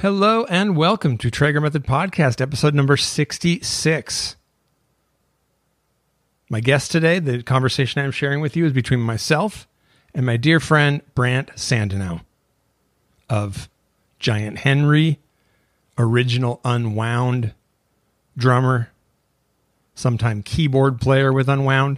Hello and welcome to Traeger Method Podcast, episode number 66. My guest today, the conversation I'm sharing with you is between myself and my dear friend Brant Sandenow of Giant Henry, original Unwound drummer, sometime keyboard player with Unwound,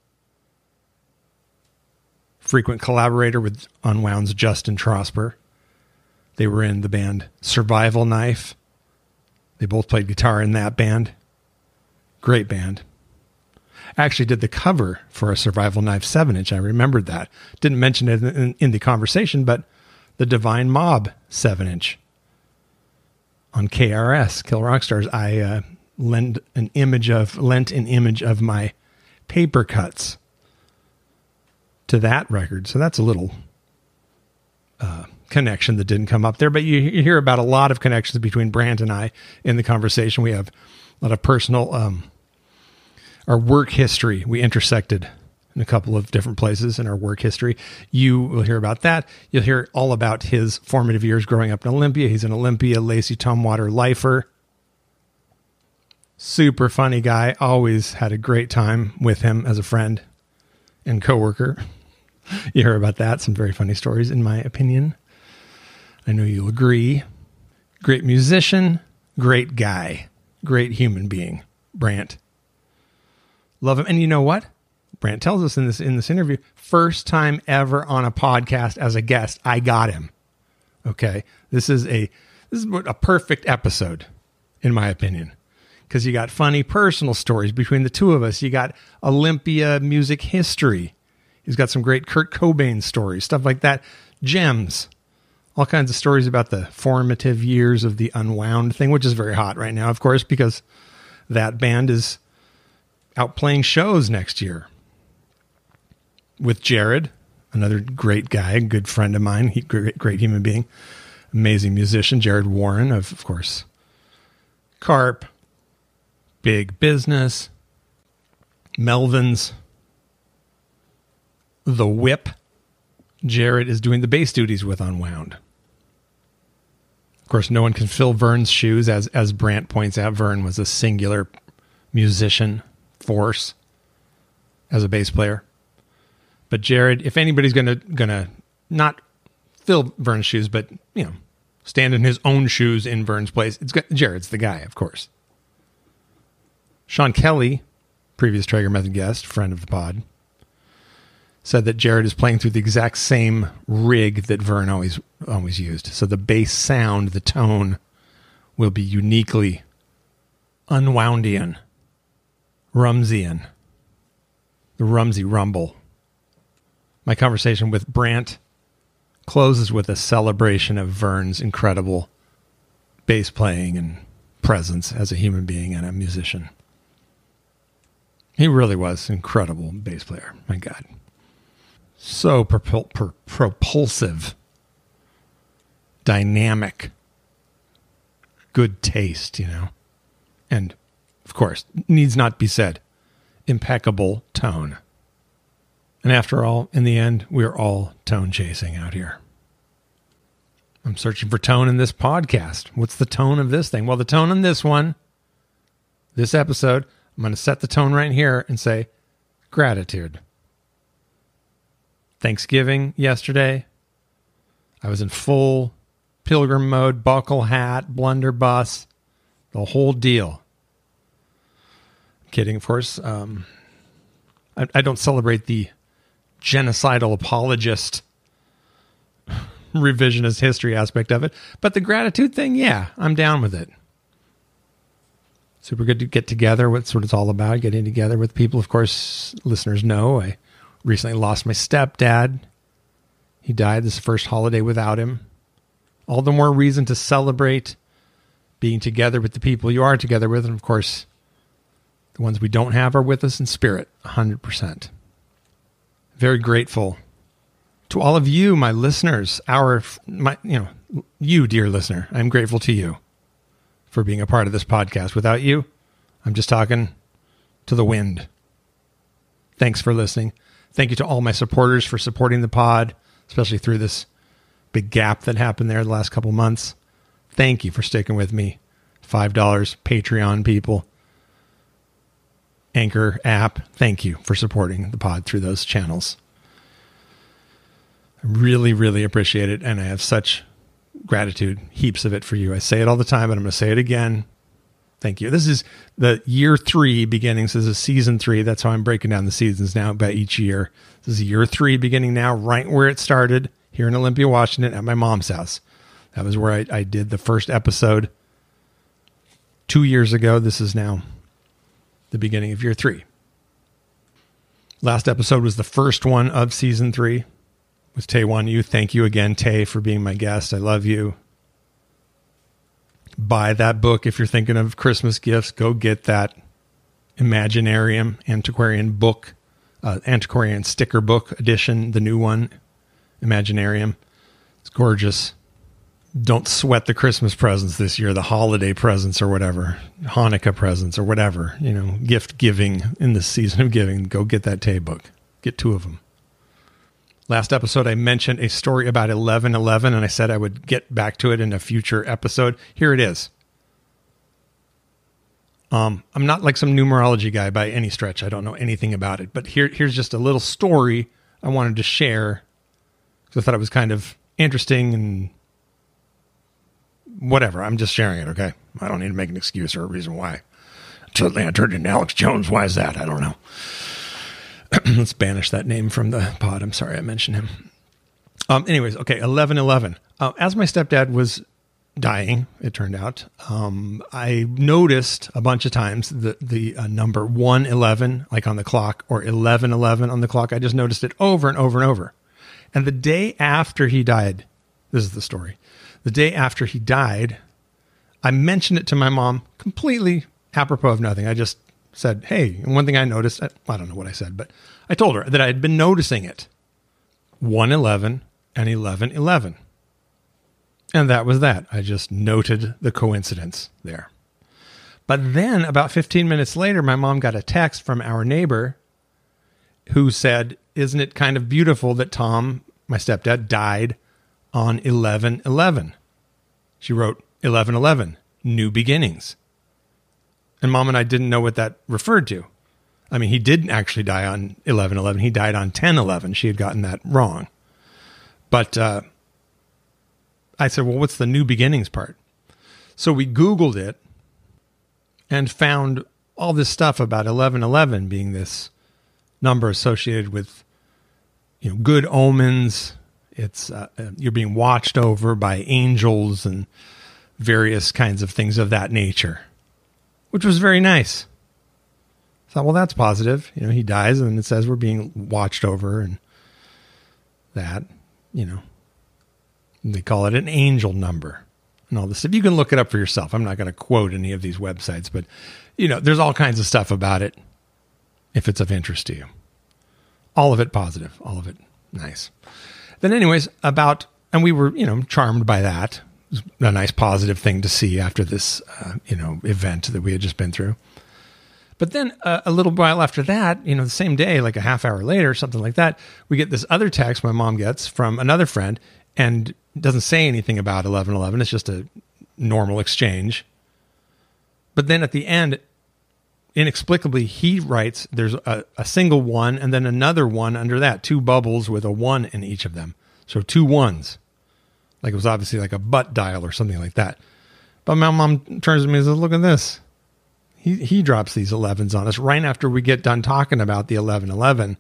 frequent collaborator with Unwound's Justin Trosper. They were in the band Survival Knife. They both played guitar in that band. Great band. I actually did the cover for a Survival Knife 7-inch. I remembered that. Didn't mention it in the conversation, but the Divine Mob 7-inch on KRS, Kill Rock Stars. I lent an image of my paper cuts to that record. So that's a little connection that didn't come up there, but you hear about a lot of connections between Brant and I in the conversation. We have a lot of personal, our work history. We intersected in a couple of different places in our work history. You will hear about that. You'll hear all about his formative years growing up in Olympia. He's an Olympia Lacey Tumwater lifer. Super funny guy. Always had a great time with him as a friend and coworker. You hear about that. Some very funny stories, in my opinion. I know you'll agree. Great musician, great guy, great human being, Brant. Love him. And you know what? Brant tells us in this interview, first time ever on a podcast as a guest, I got him. Okay. This is a perfect episode, in my opinion, because you got funny personal stories between the two of us. You got Olympia music history. He's got some great Kurt Cobain stories, stuff like that. Gems. All kinds of stories about the formative years of the Unwound thing, which is very hot right now, of course, because that band is out playing shows next year with Jared, another great guy, good friend of mine, great human being, amazing musician, Jared Warren of course, Carp, Big Business, Melvins, The Whip. Jared is doing the bass duties with Unwound. Of course, no one can fill Vern's shoes. As Brant points out, Vern was a singular musician force as a bass player. But Jared, if anybody's gonna not fill Vern's shoes, but stand in his own shoes in Vern's place, Jared's the guy, of course. Sean Kelly, previous Traeger Method guest, friend of the pod, said that Jared is playing through the exact same rig that Vern always used. So the bass sound, the tone, will be uniquely Unwoundian, Rumsian, the Rumsey Rumble. My conversation with Brant closes with a celebration of Vern's incredible bass playing and presence as a human being and a musician. He really was an incredible bass player. My God. So propulsive, dynamic, good taste, and of course, needs not be said, impeccable tone. And after all, in the end, we're all tone chasing out here. I'm searching for tone in this podcast. What's the tone of this thing? Well, the tone on this one, this episode, I'm going to set the tone right here and say gratitude. Thanksgiving yesterday, I was in full pilgrim mode, buckle hat, blunderbuss, the whole deal. I'm kidding, of course. I don't celebrate the genocidal apologist revisionist history aspect of it, but the gratitude thing, yeah, I'm down with it. Super good to get together. That's what it's all about, getting together with people. Of course, listeners know I recently lost my stepdad. He died. This first holiday without him. All the more reason to celebrate being together with the people you are together with. And of course, the ones we don't have are with us in spirit, 100%. Very grateful to all of you, my listeners, you, dear listener. I'm grateful to you for being a part of this podcast. Without you, I'm just talking to the wind. Thanks for listening. Thank you to all my supporters for supporting the pod, especially through this big gap that happened there the last couple months. Thank you for sticking with me. $5 Patreon people. Anchor app. Thank you for supporting the pod through those channels. I really, really appreciate it. And I have such gratitude, heaps of it for you. I say it all the time, but I'm going to say it again. Thank you. This is the year 3 beginning. So this is season 3. That's how I'm breaking down the seasons now by each year. This is year 3 beginning now, right where it started here in Olympia, Washington at my mom's house. That was where I did the first episode 2 years ago. This is now the beginning of year 3. Last episode was the first one of season 3 with Taewon Yu. Thank you again, Tay, for being my guest. I love you. Buy that book if you're thinking of Christmas gifts. Go get that Imaginarium Antiquarian book, Antiquarian sticker book edition, the new one, Imaginarium. It's gorgeous. Don't sweat the Christmas presents this year, the holiday presents or whatever, Hanukkah presents or whatever, gift giving in the season of giving. Go get that Tay book. Get 2 of them. Last episode, I mentioned a story about 11/11, and I said I would get back to it in a future episode. Here it is. I'm not like some numerology guy by any stretch. I don't know anything about it, but here's just a little story I wanted to share because I thought it was kind of interesting and whatever. I'm just sharing it, okay? I don't need to make an excuse or a reason why. Suddenly I turned into Alex Jones. Why is that? I don't know. Let's banish that name from the pod. I'm sorry I mentioned him. Anyways, okay, 11/11. As my stepdad was dying, it turned out, I noticed a bunch of times the number 111, like on the clock, or 11:11 on the clock. I just noticed it over and over and over. And the day after he died, this is the story. The day after he died, I mentioned it to my mom completely apropos of nothing. I just said, hey, and one thing I noticed, I don't know what I said, but I told her that I had been noticing it. 111 and 11:11. And that was that. I just noted the coincidence there. But then about 15 minutes later, my mom got a text from our neighbor who said, isn't it kind of beautiful that Tom, my stepdad, died on 11/11? She wrote 11/11, new beginnings. And Mom and I didn't know what that referred to. I mean, he didn't actually die on 11/11. He died on 10/11. She had gotten that wrong. But I said, well, what's the new beginnings part? So we Googled it and found all this stuff about 11/11 being this number associated with, good omens. It's you're being watched over by angels and various kinds of things of that nature, which was very nice. I thought, well, that's positive. He dies and it says we're being watched over and that, they call it an angel number and all this stuff. You can look it up for yourself. I'm not going to quote any of these websites, but there's all kinds of stuff about it if it's of interest to you. All of it positive, all of it nice. Then anyways, and we were, charmed by that. It was a nice positive thing to see after this, event that we had just been through. But then a little while after that, the same day, like a half hour later, something like that, we get this other text my mom gets from another friend and it doesn't say anything about 11/11. It's just a normal exchange. But then at the end, inexplicably, he writes, there's a single one and then another one under that, 2 bubbles with a 1 in each of them. So 2 ones. Like it was obviously like a butt dial or something like that. But my mom turns to me and says, look at this. He drops these 11s on us right after we get done talking about the 11/11.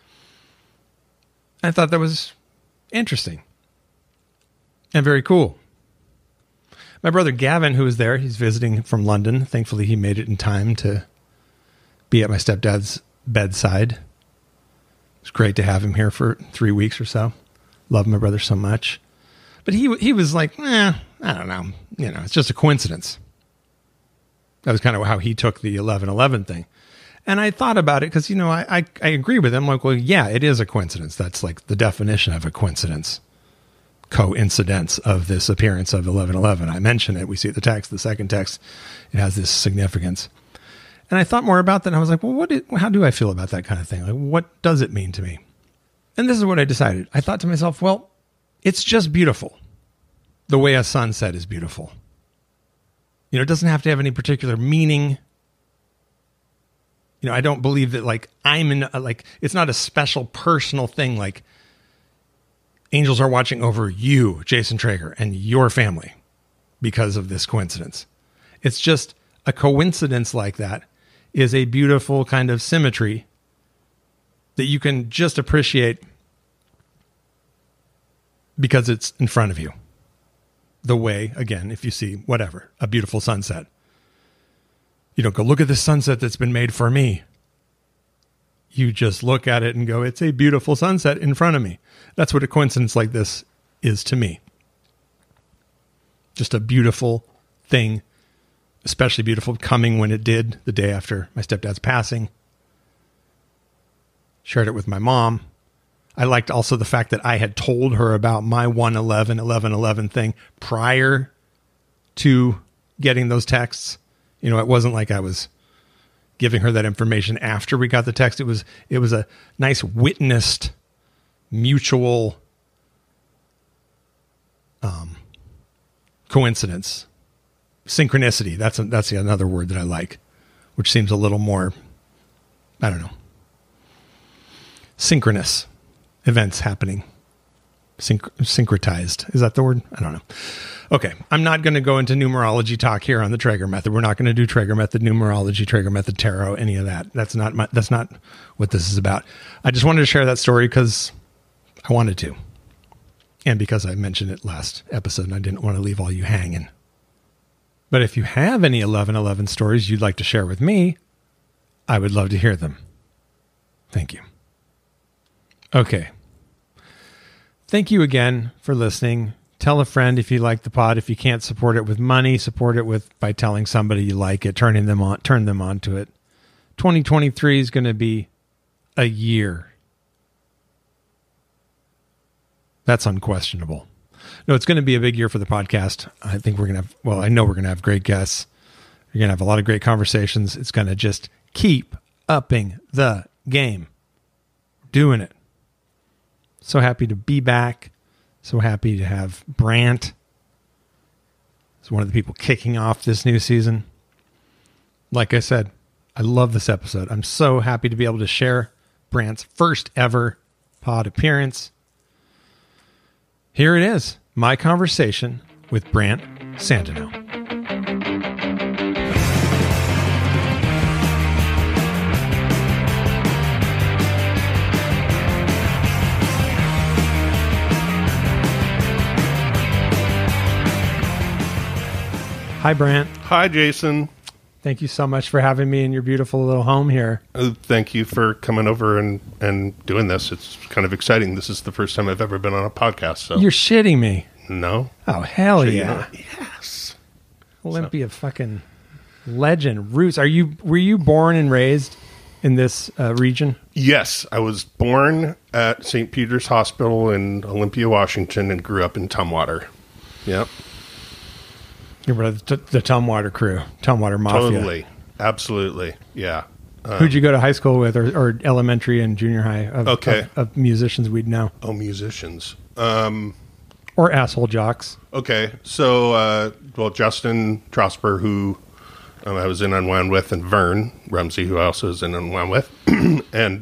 I thought that was interesting and very cool. My brother Gavin, who was there, he's visiting from London. Thankfully, he made it in time to be at my stepdad's bedside. It's great to have him here for 3 weeks or so. Love my brother so much. But he was like, I don't know. It's just a coincidence. That was kind of how he took the 11/11 thing. And I thought about it because, I agree with him. Like, well, yeah, it is a coincidence. That's like the definition of a coincidence. Coincidence of this appearance of 11/11. I mentioned it. We see the text, the second text. It has this significance. And I thought more about that. And I was like, well, how do I feel about that kind of thing? Like, what does it mean to me? And this is what I decided. I thought to myself, well, it's just beautiful. The way a sunset is beautiful. You know, it doesn't have to have any particular meaning. You know, I don't believe that like I'm in like it's not a special personal thing. Like angels are watching over you, Jason Traeger, and your family because of this coincidence. It's just a coincidence like that is a beautiful kind of symmetry that you can just appreciate because it's in front of you. The way, again, if you see whatever, a beautiful sunset, you don't go, look at this sunset that's been made for me. You just look at it and go, it's a beautiful sunset in front of me. That's what a coincidence like this is to me. Just a beautiful thing, especially beautiful coming when it did the day after my stepdad's passing. Shared it with my mom. I liked also the fact that I had told her about my 1/11/11/11 thing prior to getting those texts. You know, it wasn't like I was giving her that information after we got the text. It was a nice witnessed mutual coincidence, synchronicity. That's another word that I like, which seems a little more, I don't know, synchronous. Events happening. Syncretized. Is that the word? I don't know. Okay. I'm not going to go into numerology talk here on the Traeger method. We're not going to do Traeger method numerology, Traeger method tarot, any of that. That's not what this is about. I just wanted to share that story because I wanted to. And because I mentioned it last episode and I didn't want to leave all you hanging. But if you have any 11/11 stories you'd like to share with me, I would love to hear them. Thank you. Okay. Thank you again for listening. Tell a friend if you like the pod. If you can't support it with money, support it by telling somebody you like it, turn them on to it. 2023 is going to be a year. That's unquestionable. No, it's going to be a big year for the podcast. I think we're going to have, well, I know we're going to have great guests. You're going to have a lot of great conversations. It's going to just keep upping the game. Doing it. So happy to be back. So happy to have Brant. He's one of the people kicking off this new season. Like I said, I love this episode. I'm so happy to be able to share Brant's first ever pod appearance. Here it is, my conversation with Brant Sandino. Hi, Brant. Hi, Jason. Thank you so much for having me in your beautiful little home here. Thank you for coming over and doing this. It's kind of exciting. This is the first time I've ever been on a podcast. So You're shitting me. No. Oh, hell Sure, yeah. Yes. Olympia fucking legend. Roots. Were you born and raised in this region? Yes. I was born at St. Peter's Hospital in Olympia, Washington, and grew up in Tumwater. Yep. You're the Tumwater crew, Tumwater Mafia. Totally. Absolutely. Yeah. Who'd you go to high school with or elementary and junior high of musicians we'd know? Oh, musicians. Or asshole jocks. Okay. So, Justin Trosper, who I was in Unwound with, and Vern Rumsey, who I also was in Unwound with, and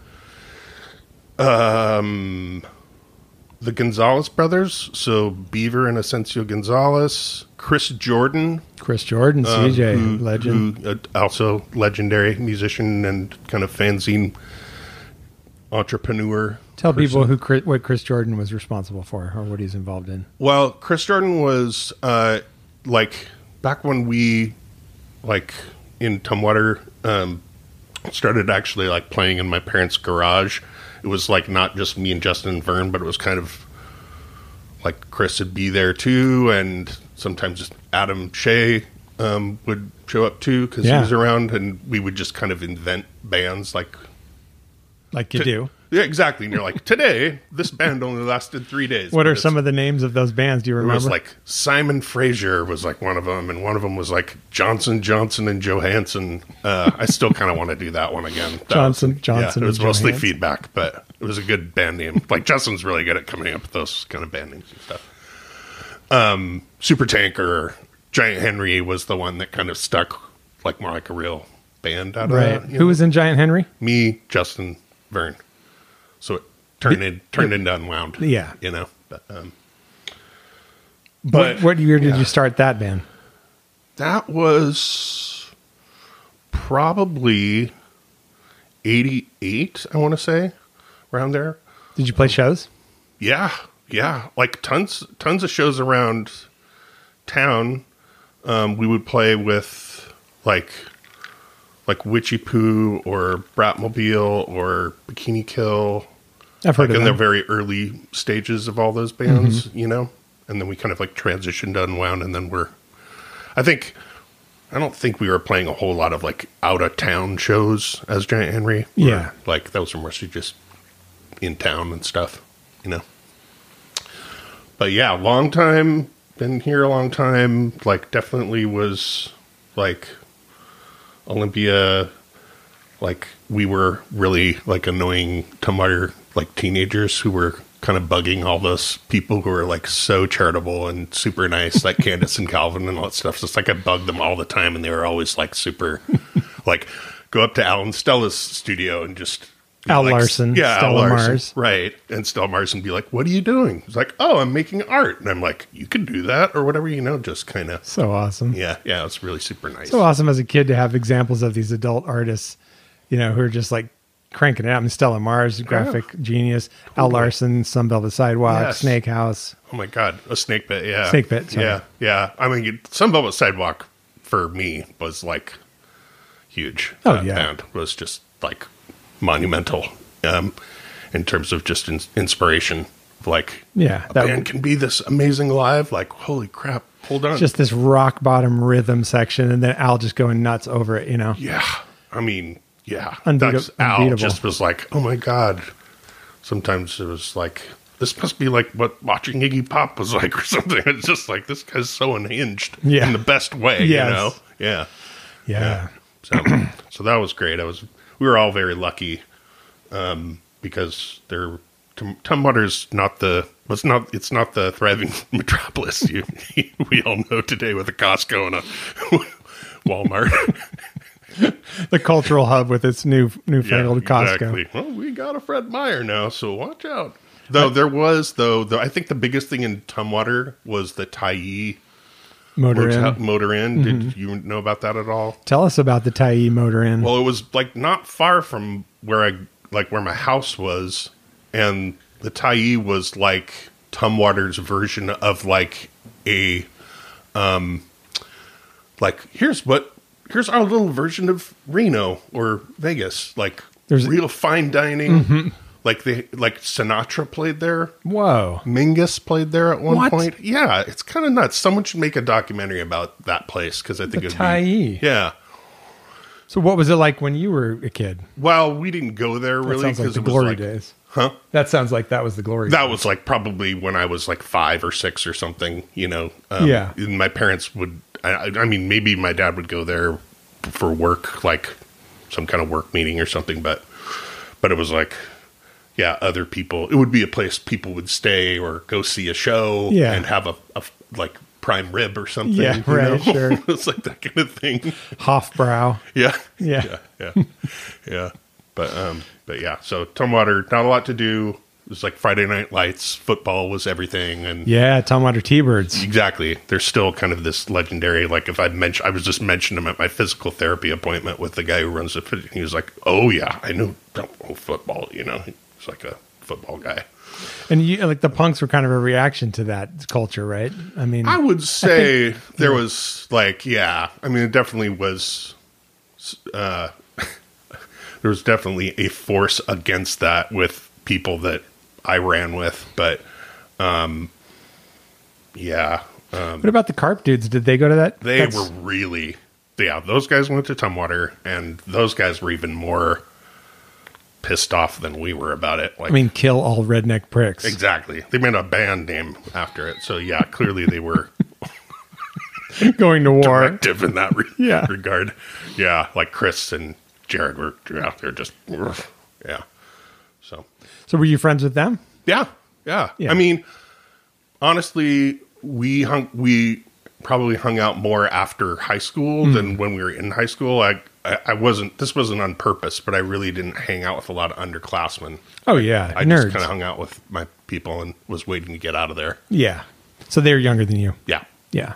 the Gonzalez brothers, so Beaver and Asensio Gonzalez, Chris Jordan, CJ, legend. who, also legendary musician and kind of fanzine entrepreneur. Tell people what Chris Jordan was responsible for or what he's involved in. Well, Chris Jordan was like back when we in Tumwater started actually like playing in my parents' garage. It was like not just me and Justin and Vern, but it was kind of like Chris would be there too, and sometimes just Adam Shea would show up too because he was around, and we would just kind of invent bands like you do. Yeah, exactly. And you're like, today, this band only lasted 3 days. What are some of the names of those bands? Do you remember? It was like Simon Fraser was like one of them, and one of them was like Johnson and Johansson. I still kind of want to do that one again. Johnson. It was mostly Johansson. feedback, but it was a good band name. Like Justin's really good at coming up with those kind of band names and stuff. Super Tanker, Giant Henry was the one that kind of stuck like more like a real band out of Right. that. Who was in Giant Henry? Me, Justin, Vern. So it turned into Unwound. Yeah. You know. But What year did you start that band? that was probably 88, I want to say, around there. Did you play shows? Yeah, like tons of shows around town. We would play with like Witchy Poo or Bratmobile or Bikini Kill. I've heard Like of in the them. very early stages of all those bands, you know, and then we kind of like transitioned to Unwound, and then I don't think we were playing a whole lot of like out of town shows as Giant Henry. Yeah. Like those were mostly just in town and stuff, you know. But yeah, long time, been here a long time. Like definitely was like Olympia. Like we were really like annoying Tumwater like teenagers who were kind of bugging all those people who were like so charitable and super nice, like Candace and Calvin and all that stuff. So it's like I bugged them all the time, and they were always like super, like go up to Al and Stella's studio and just Al like, Larson, yeah, Stella Al Larson, Mars. right? And Stella Mars and be like, "What are you doing?" He's like, "Oh, I'm making art," and I'm like, "You can do that or whatever, you know." Just kind of, So awesome. yeah, it's really super nice. So awesome as a kid to have examples of these adult artists, you know, who are just like cranking it out. I mean, Stella Mars, graphic genius. Al Larson, Sun Velvet Sidewalk, Yes. Snake House. Oh my God, a Snake Pit, yeah. Snake Pit, sorry. Yeah. I mean, Sun Velvet Sidewalk for me was like huge. Oh, That yeah. band was just like monumental in terms of just inspiration. Like, Yeah, a that- band can be this amazing live. Like, holy crap, hold on. Just this rock bottom rhythm section, and then Al just going nuts over it, you know. Yeah, I mean, yeah. Unbeatable. Al just was like, oh my God. Sometimes it was like, this must be like what watching Iggy Pop was like or something. It's just like, this guy's so unhinged Yeah. in the best way, Yes. you know? Yeah. Yeah. So that was great. We were all very lucky because Tumwater's it's not the thriving metropolis we all know today with a Costco and a Walmart. The cultural hub with its newfangled Costco. Exactly. Well, we got a Fred Meyer now, so watch out. Though I think the biggest thing in Tumwater was the Tyee Motor Inn. Motor Inn. Did you know about that at all? Tell us about the Tyee Motor Inn. Well, it was like not far from where my house was, and the Tyee was like Tumwater's version of like a like here's our little version of Reno or Vegas. Like There's- real fine dining. Like Sinatra played there. Whoa. Mingus played there at one What? point. Yeah, it's kind of nuts. Someone should make a documentary about that place because I think The it'd Tyee. be yeah. So what was it like when you were a kid? Well, we didn't go there That really sounds like because the it was glory like, days. huh? That sounds like that was the glory That days. was like probably when I was like 5 or 6 or something, you know. Yeah. And my parents would, I mean, maybe my dad would go there for work, like some kind of work meeting or something, but it was like, yeah, other people, it would be a place people would stay or go see a show Yeah. and have a like prime rib or something. Yeah, you right, know? sure. It's like that kind of thing. Hofbrau. Yeah. Yeah. Yeah. But yeah, so Tumwater, not a lot to do. It was like Friday Night Lights, football was everything, and Yeah, Tumwater T-Birds. exactly. There's still kind of this legendary, like if I was just mentioning him at my physical therapy appointment with the guy who runs the fit, he was like, "Oh yeah, I know football." You know, he's like a football guy. And you like the punks were kind of a reaction to that culture, right? I mean, I would say there was like, yeah, I mean, it definitely was. There was definitely a force against that with people that I ran with, but yeah, what about the Carp dudes? Did they go to that? they were really, yeah, those guys went to Tumwater, and those guys were even more pissed off than we were about it. Like, I mean, kill all redneck pricks. exactly. They made a band name after it, so yeah, clearly they were Going to war. active in that Yeah. regard. Yeah, like Chris and Jared were, yeah, they're just, yeah. So, So were you friends with them? yeah. Yeah. I mean, honestly, we probably hung out more after high school than when we were in high school. I wasn't, this wasn't on purpose, but I really didn't hang out with a lot of underclassmen. Oh, yeah. I nerds. just kind of hung out with my people and was waiting to get out of there. Yeah. So they were younger than you. Yeah. Yeah.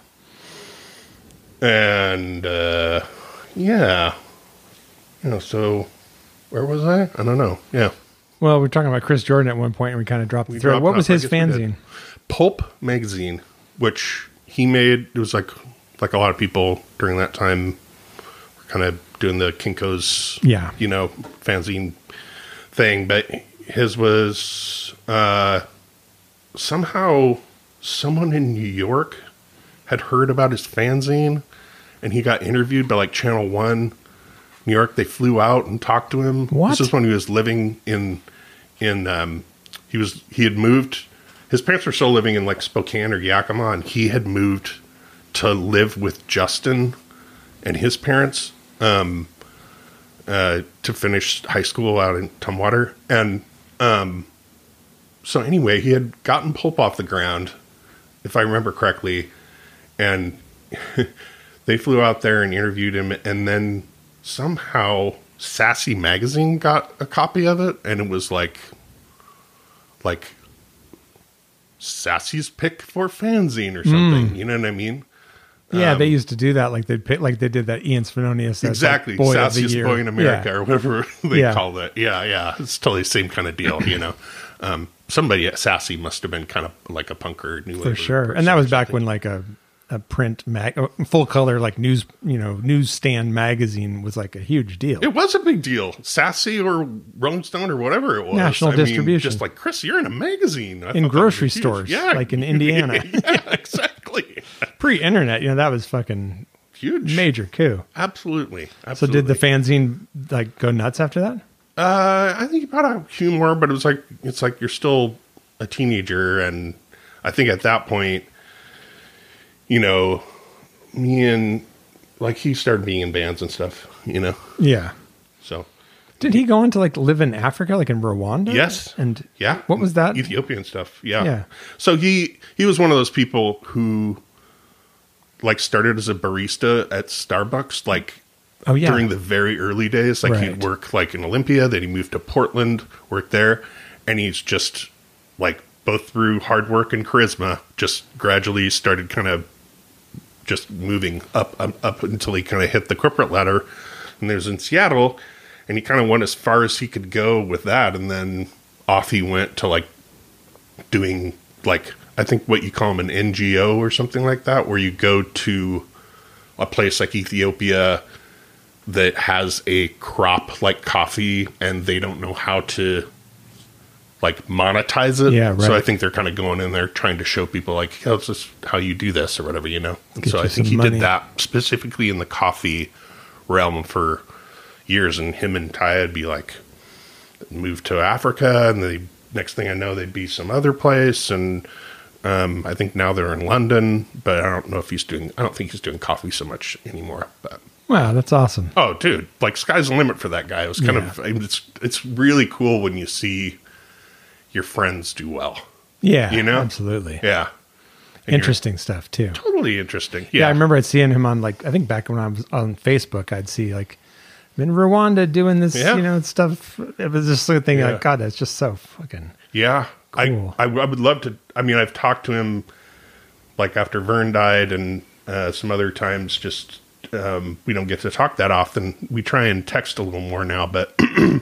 And, yeah. So where was I? I don't know. Yeah. Well, we were talking about Chris Jordan at one point, and we kind of dropped the thread. What was his fanzine? Pulp Magazine, which he made. It was like a lot of people during that time were kind of doing the Kinko's, fanzine thing. But his was somehow someone in New York had heard about his fanzine, and he got interviewed by like Channel 1 New York. They flew out and talked to him. What? This is when he was living he had moved. His parents were still living in like Spokane or Yakima, and he had moved to live with Justin and his parents to finish high school out in Tumwater. And so anyway, he had gotten Pulp off the ground, if I remember correctly, and they flew out there and interviewed him, and then somehow Sassy Magazine got a copy of it, and it was like Sassy's pick for fanzine or something. You know what I mean? Yeah, they used to do that. Like they did that Ian Svenonius. Exactly. Like, Sassiest Boy in America, or whatever they Yeah. called it. Yeah. It's totally the same kind of deal, Somebody at Sassy must have been kind of like a punker. For sure. And that was back when like a print full color, like newsstand magazine was like a huge deal. It was a big deal. Sassy or Rolling Stone or whatever it was. National distribution. Just like, Chris, you're in a magazine. In grocery stores. Yeah. Like in Indiana. Yeah, exactly. Pre-internet, that was fucking huge. Major coup. Absolutely. So did the fanzine like go nuts after that? I think about a humor, but it's like you're still a teenager, and I think at that point, me and like he started being in bands and stuff, Yeah. So did he go on to like live in Africa, like in Rwanda? Yes. And yeah, what was that? Ethiopian stuff. Yeah. Yeah. So he was one of those people who like started as a barista at Starbucks, like during the very early days. Like he'd work like in Olympia, then he moved to Portland, worked there, and he's just like both through hard work and charisma, just gradually started kind of just moving up until he kind of hit the corporate ladder. And there's in Seattle, and he kind of went as far as he could go with that. And then off he went to like doing like, I think what you call them an NGO or something like that, where you go to a place like Ethiopia that has a crop like coffee and they don't know how to like monetize it. Yeah, right. So I think they're kind of going in there trying to show people like, hey, this is how you do this or whatever, And so I think he did that specifically in the coffee realm for years. And him and Ty would be like, moved to Africa, and the next thing I know, they'd be some other place. And I think now they're in London, but I don't know if I don't think he's doing coffee so much anymore. But wow, that's awesome. Oh, dude, like sky's the limit for that guy. It was kind of, it's really cool when you see your friends do well. Yeah, absolutely. Yeah. And interesting stuff too. Totally interesting. Yeah. I remember seeing him on like, I think back when I was on Facebook, I'd see like, I'm in Rwanda doing this, stuff. It was just the thing like, God, that's just so fucking cool. I would love to. I mean, I've talked to him like after Vern died and some other times, just we don't get to talk that often. We try and text a little more now, but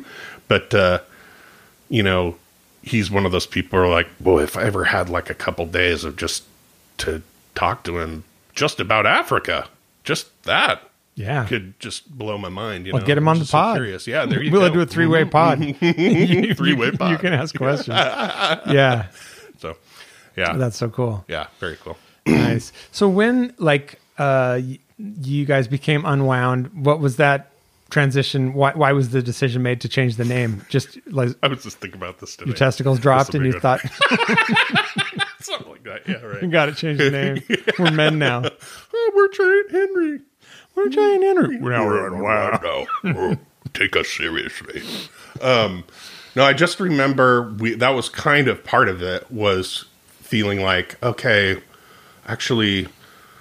he's one of those people who are like, boy, if I ever had like a couple days of just to talk to him just about Africa, just that. Yeah. Could just blow my mind. Well, get him on the pod. Curious. Yeah, there you we'll go. do a three-way pod. Three-way pod. You can ask questions. Yeah. So, yeah. That's so cool. Yeah, very cool. Nice. So when, like, you guys became Unwound, what was that transition? Why was the decision made to change the name? Just like I was just thinking about this today. Your testicles dropped and you thought something like that. Yeah, right. You got to change the name. We're men now. Oh, we're Giant Henry. We're Giant Henry. Now we're Unwound. Oh, take us seriously. No, I just remember that was kind of part of it, was feeling like, okay, actually,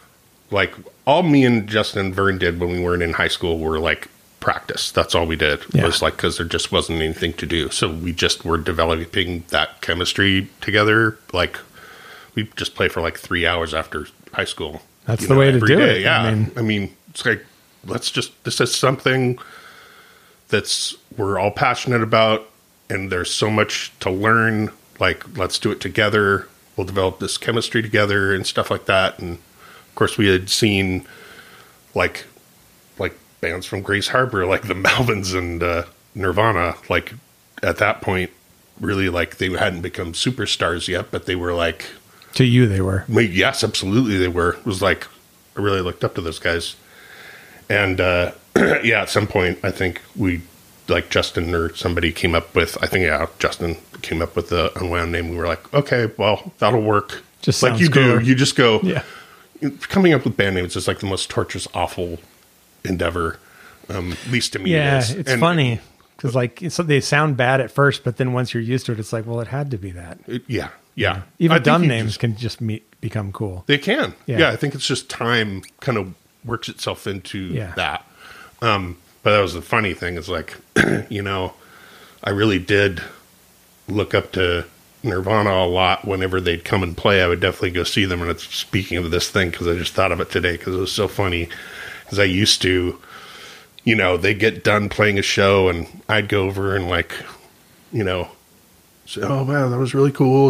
like all me and Justin and Vern did when we weren't in high school were like practice. That's all we did. Yeah. Was like, because there just wasn't anything to do. So we just were developing that chemistry together. Like we just play for like 3 hours after high school. That's the way to every do day. it. Yeah. I mean, it's like, this is something we're all passionate about, and there's so much to learn. Like, let's do it together. We'll develop this chemistry together and stuff like that. And of course we had seen like bands from Grace Harbor, like the Malvins and Nirvana, like at that point, really like they hadn't become superstars yet, but they were like, to you, they were. Yes, absolutely. They were. It was like, I really looked up to those guys. And, yeah, at some point, I think we, like Justin or somebody came up with, Justin came up with the Unwound name. We were like, okay, well, that'll work. Just like you cooler. do. You just go, Yeah. Coming up with band names is like the most torturous, awful endeavor, at least to me. Yeah, it is. it's funny because like they sound bad at first, but then once you're used to it, it's like, well, it had to be that. Yeah. Even I dumb think names can just become cool. They can. Yeah. Yeah, I think it's just time kind of works itself into that. But that was the funny thing is like, I really did look up to Nirvana a lot. Whenever they'd come and play, I would definitely go see them. And it's speaking of this thing, because I just thought of it today because it was so funny. Because I used to, they get done playing a show and I'd go over and like, say, oh man, that was really cool.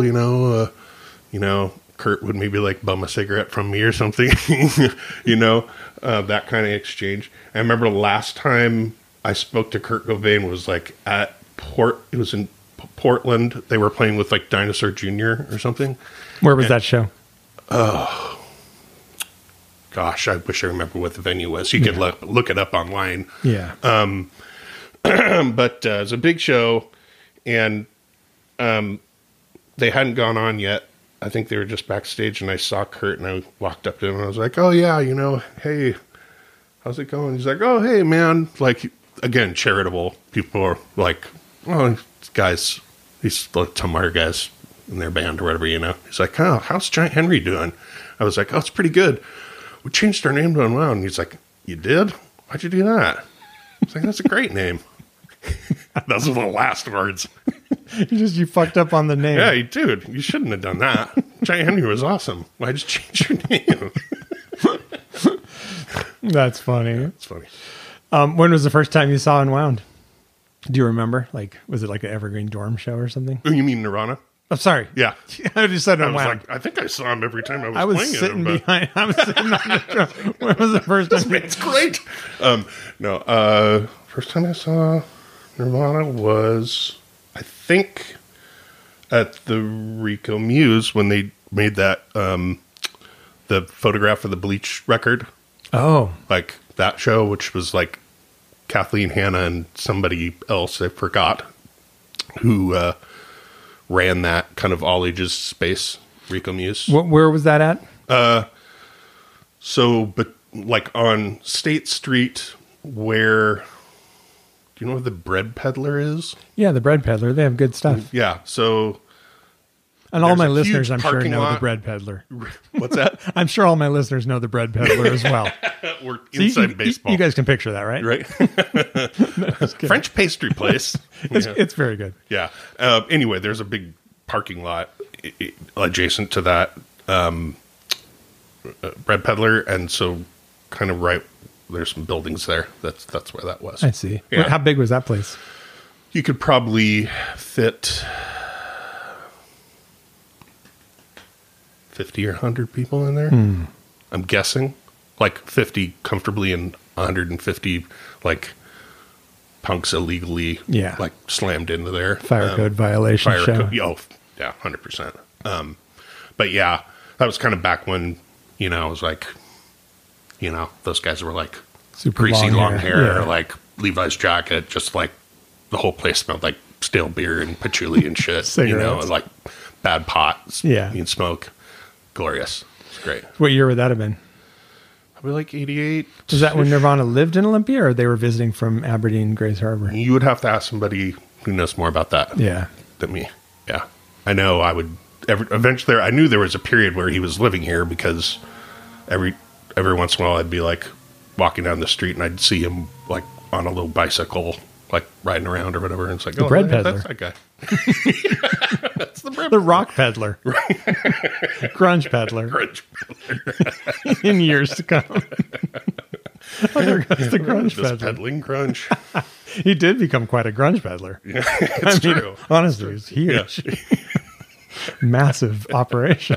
Kurt would maybe like bum a cigarette from me or something, that kind of exchange. I remember last time I spoke to Kurt Cobain was like it was in Portland. They were playing with like Dinosaur Jr. or something. Where was that show? Gosh, I wish I remember what the venue was. You could look it up online. Yeah. But it was a big show, and they hadn't gone on yet. I think they were just backstage, and I saw Kurt, and I walked up to him, and I was like, oh, yeah, hey, how's it going? He's like, oh, hey, man. Like, again, charitable. People are like, oh, guys, these Tom Water guys in their band or whatever, He's like, oh, how's Giant Henry doing? I was like, oh, it's pretty good. We changed our name to Unwound. And he's like, you did? Why'd you do that? I was like, that's a great name. Those were the last words. You fucked up on the name. Yeah, dude, you shouldn't have done that. Giant Henry was awesome. Why'd you change your name? That's funny. It's funny. When was the first time you saw Unwound? Do you remember? Like, was it like an Evergreen Dorm show or something? Oh, you mean Nirvana? Oh, sorry. Yeah. I just said I was Unwound. like, I think I saw him every time I was playing sitting it. behind. I was sitting on the drum. When was the first time? It's great. First time I saw Nirvana was, I think, at the Rico Muse when they made that the photograph of the Bleach record. Oh, Like that show, which was like Kathleen Hanna and somebody else, I forgot, who ran that kind of all ages space, Rico Muse. where was that at? But like on State Street, where, do you know where the Bread Peddler is? Yeah, the Bread Peddler. They have good stuff. Yeah. So, And all There's my a listeners, huge I'm sure, parking know the lot. Bread Peddler. what's that? I'm sure all my listeners know the Bread Peddler as well. We're So inside baseball. You guys can picture that, right? right? French pastry place. It's very good. Yeah. Anyway, there's a big parking lot adjacent to that Bread Peddler, and so kind of there's some buildings there. That's where that was. I see. Yeah. How big was that place? You could probably fit 50 or 100 people in there. I'm guessing. Like 50 comfortably and 150 like punks illegally like slammed into there. Fire code violation show. Oh, yeah, 100%. But yeah, that was kind of back when, it was like, those guys were like Super greasy long hair, Yeah. like Levi's jacket, just like the whole place smelled like stale beer and patchouli and shit, Cigarettes. and like bad pot, Yeah. and smoke. Glorious. It's great. What year would that have been? Probably like 88. Was that when Nirvana lived in Olympia, or they were visiting from Aberdeen, Grace Harbor? You would have to ask somebody who knows more about that Yeah. than me. Yeah. I know I would eventually, I knew there was a period where he was living here because every once in a while I'd be like walking down the street and I'd see him like on a little bicycle, like riding around or whatever. And it's like, The bread yeah, peddler. that's that guy. That's the bread The rock peddler. Grunge peddler. grunge. In years to come. Oh, there goes the grunge Just peddler. peddling grunge. He did become quite a grunge peddler. It's true. Honestly, it's huge. Massive operation.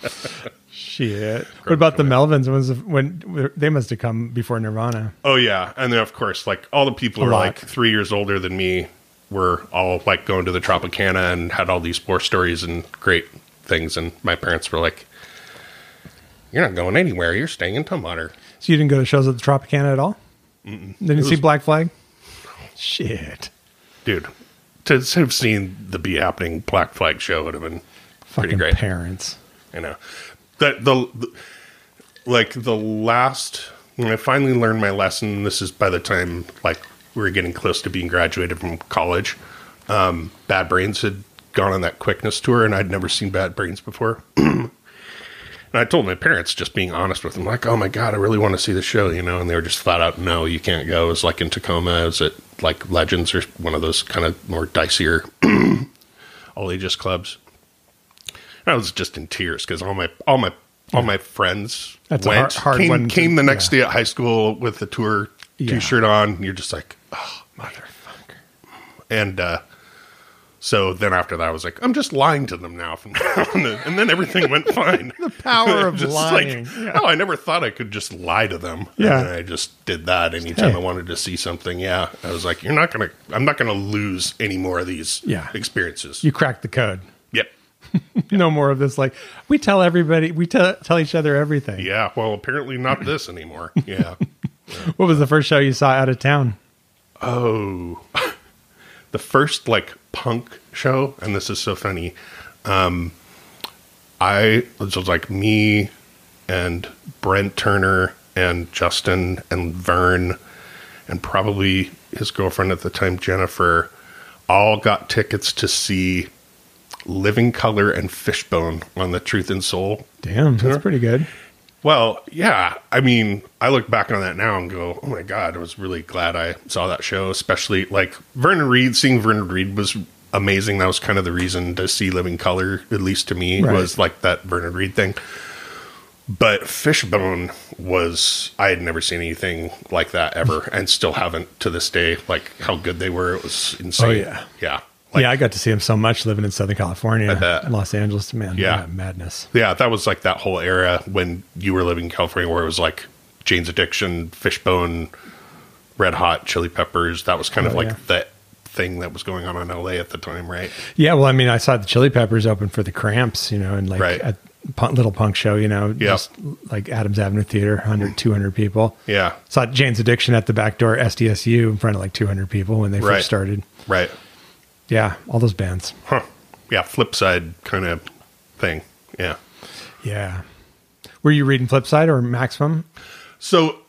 Shit. What about the Melvins? When they must have come before Nirvana. Oh yeah, and then of course, like all the people who A are lot. like 3 years older than me were all like going to the Tropicana and had all these war stories and great things. And my parents were like, "You're not going anywhere. You're staying in Tumwater." So you didn't go to shows at the Tropicana at all? Didn't see Black Flag? Shit. Dude, to have seen the Be Happening Black Flag show would have been pretty Fucking great. parents. You know, that the last when I finally learned my lesson. This is by the time like we were getting close to being graduated from college. Bad Brains had gone on that Quickness tour, and I'd never seen Bad Brains before. And I told my parents, just being honest with them, like, "Oh my god, I really want to see the show," you know, and they were just flat out, "No, you can't go." It was like in Tacoma. It was at like Legends or one of those kind of more dicier all ages clubs. And I was just in tears because all my friends That's a went, hard one to- came the next day at high school with the tour Yeah. T-shirt on. And you're just like, oh, Motherfucker. and so then after that, I was like, I'm just lying to them now from now on. And then everything went fine. The power of Just lying. Like, Yeah. oh, I never thought I could just lie to them. Yeah. And I just did that anytime Hey. I wanted to see something. Yeah. I was like, I'm not going to lose any more of these Yeah. experiences. You cracked the code. Yep. No more of this. Like, we tell everybody, we tell each other everything. Yeah. Well, apparently not this anymore. Yeah. What was the first show you saw out of town? Oh, the first like punk show, and this is so funny. It was like me and Brent Turner and Justin and Vern and probably his girlfriend at the time, Jennifer, all got tickets to see Living Color and Fishbone on the Truth and Soul. Damn, that's pretty good. Well, yeah. I mean, I look back on that now and go, oh my God, I was really glad I saw that show, especially like seeing Vernon Reid was amazing. That was kind of the reason to see Living Color, at least to me, Right. was like that Vernon Reid thing. But Fishbone I had never seen anything like that ever and still haven't to this day, like how good they were. It was insane. Oh, yeah. Yeah. Like, I got to see him so much living in Southern California, I bet. Los Angeles. Man, Yeah. madness. Yeah, that was like that whole era when you were living in California where it was like Jane's Addiction, Fishbone, Red Hot, Chili Peppers. That was kind of like yeah. that thing that was going on in LA at the time, right? Yeah, well, I mean, I saw the Chili Peppers open for the Cramps, you know, and like Right. a little punk show, you know, Yep. just like Adams Avenue Theater, 100, 200 people. Yeah, Saw Jane's Addiction at the back door, SDSU, in front of like 200 people when they Right. first started. right. Yeah, all those bands. Huh. Yeah, flip side kind of thing. Yeah. Yeah. Were you reading Flipside or Maximum? So,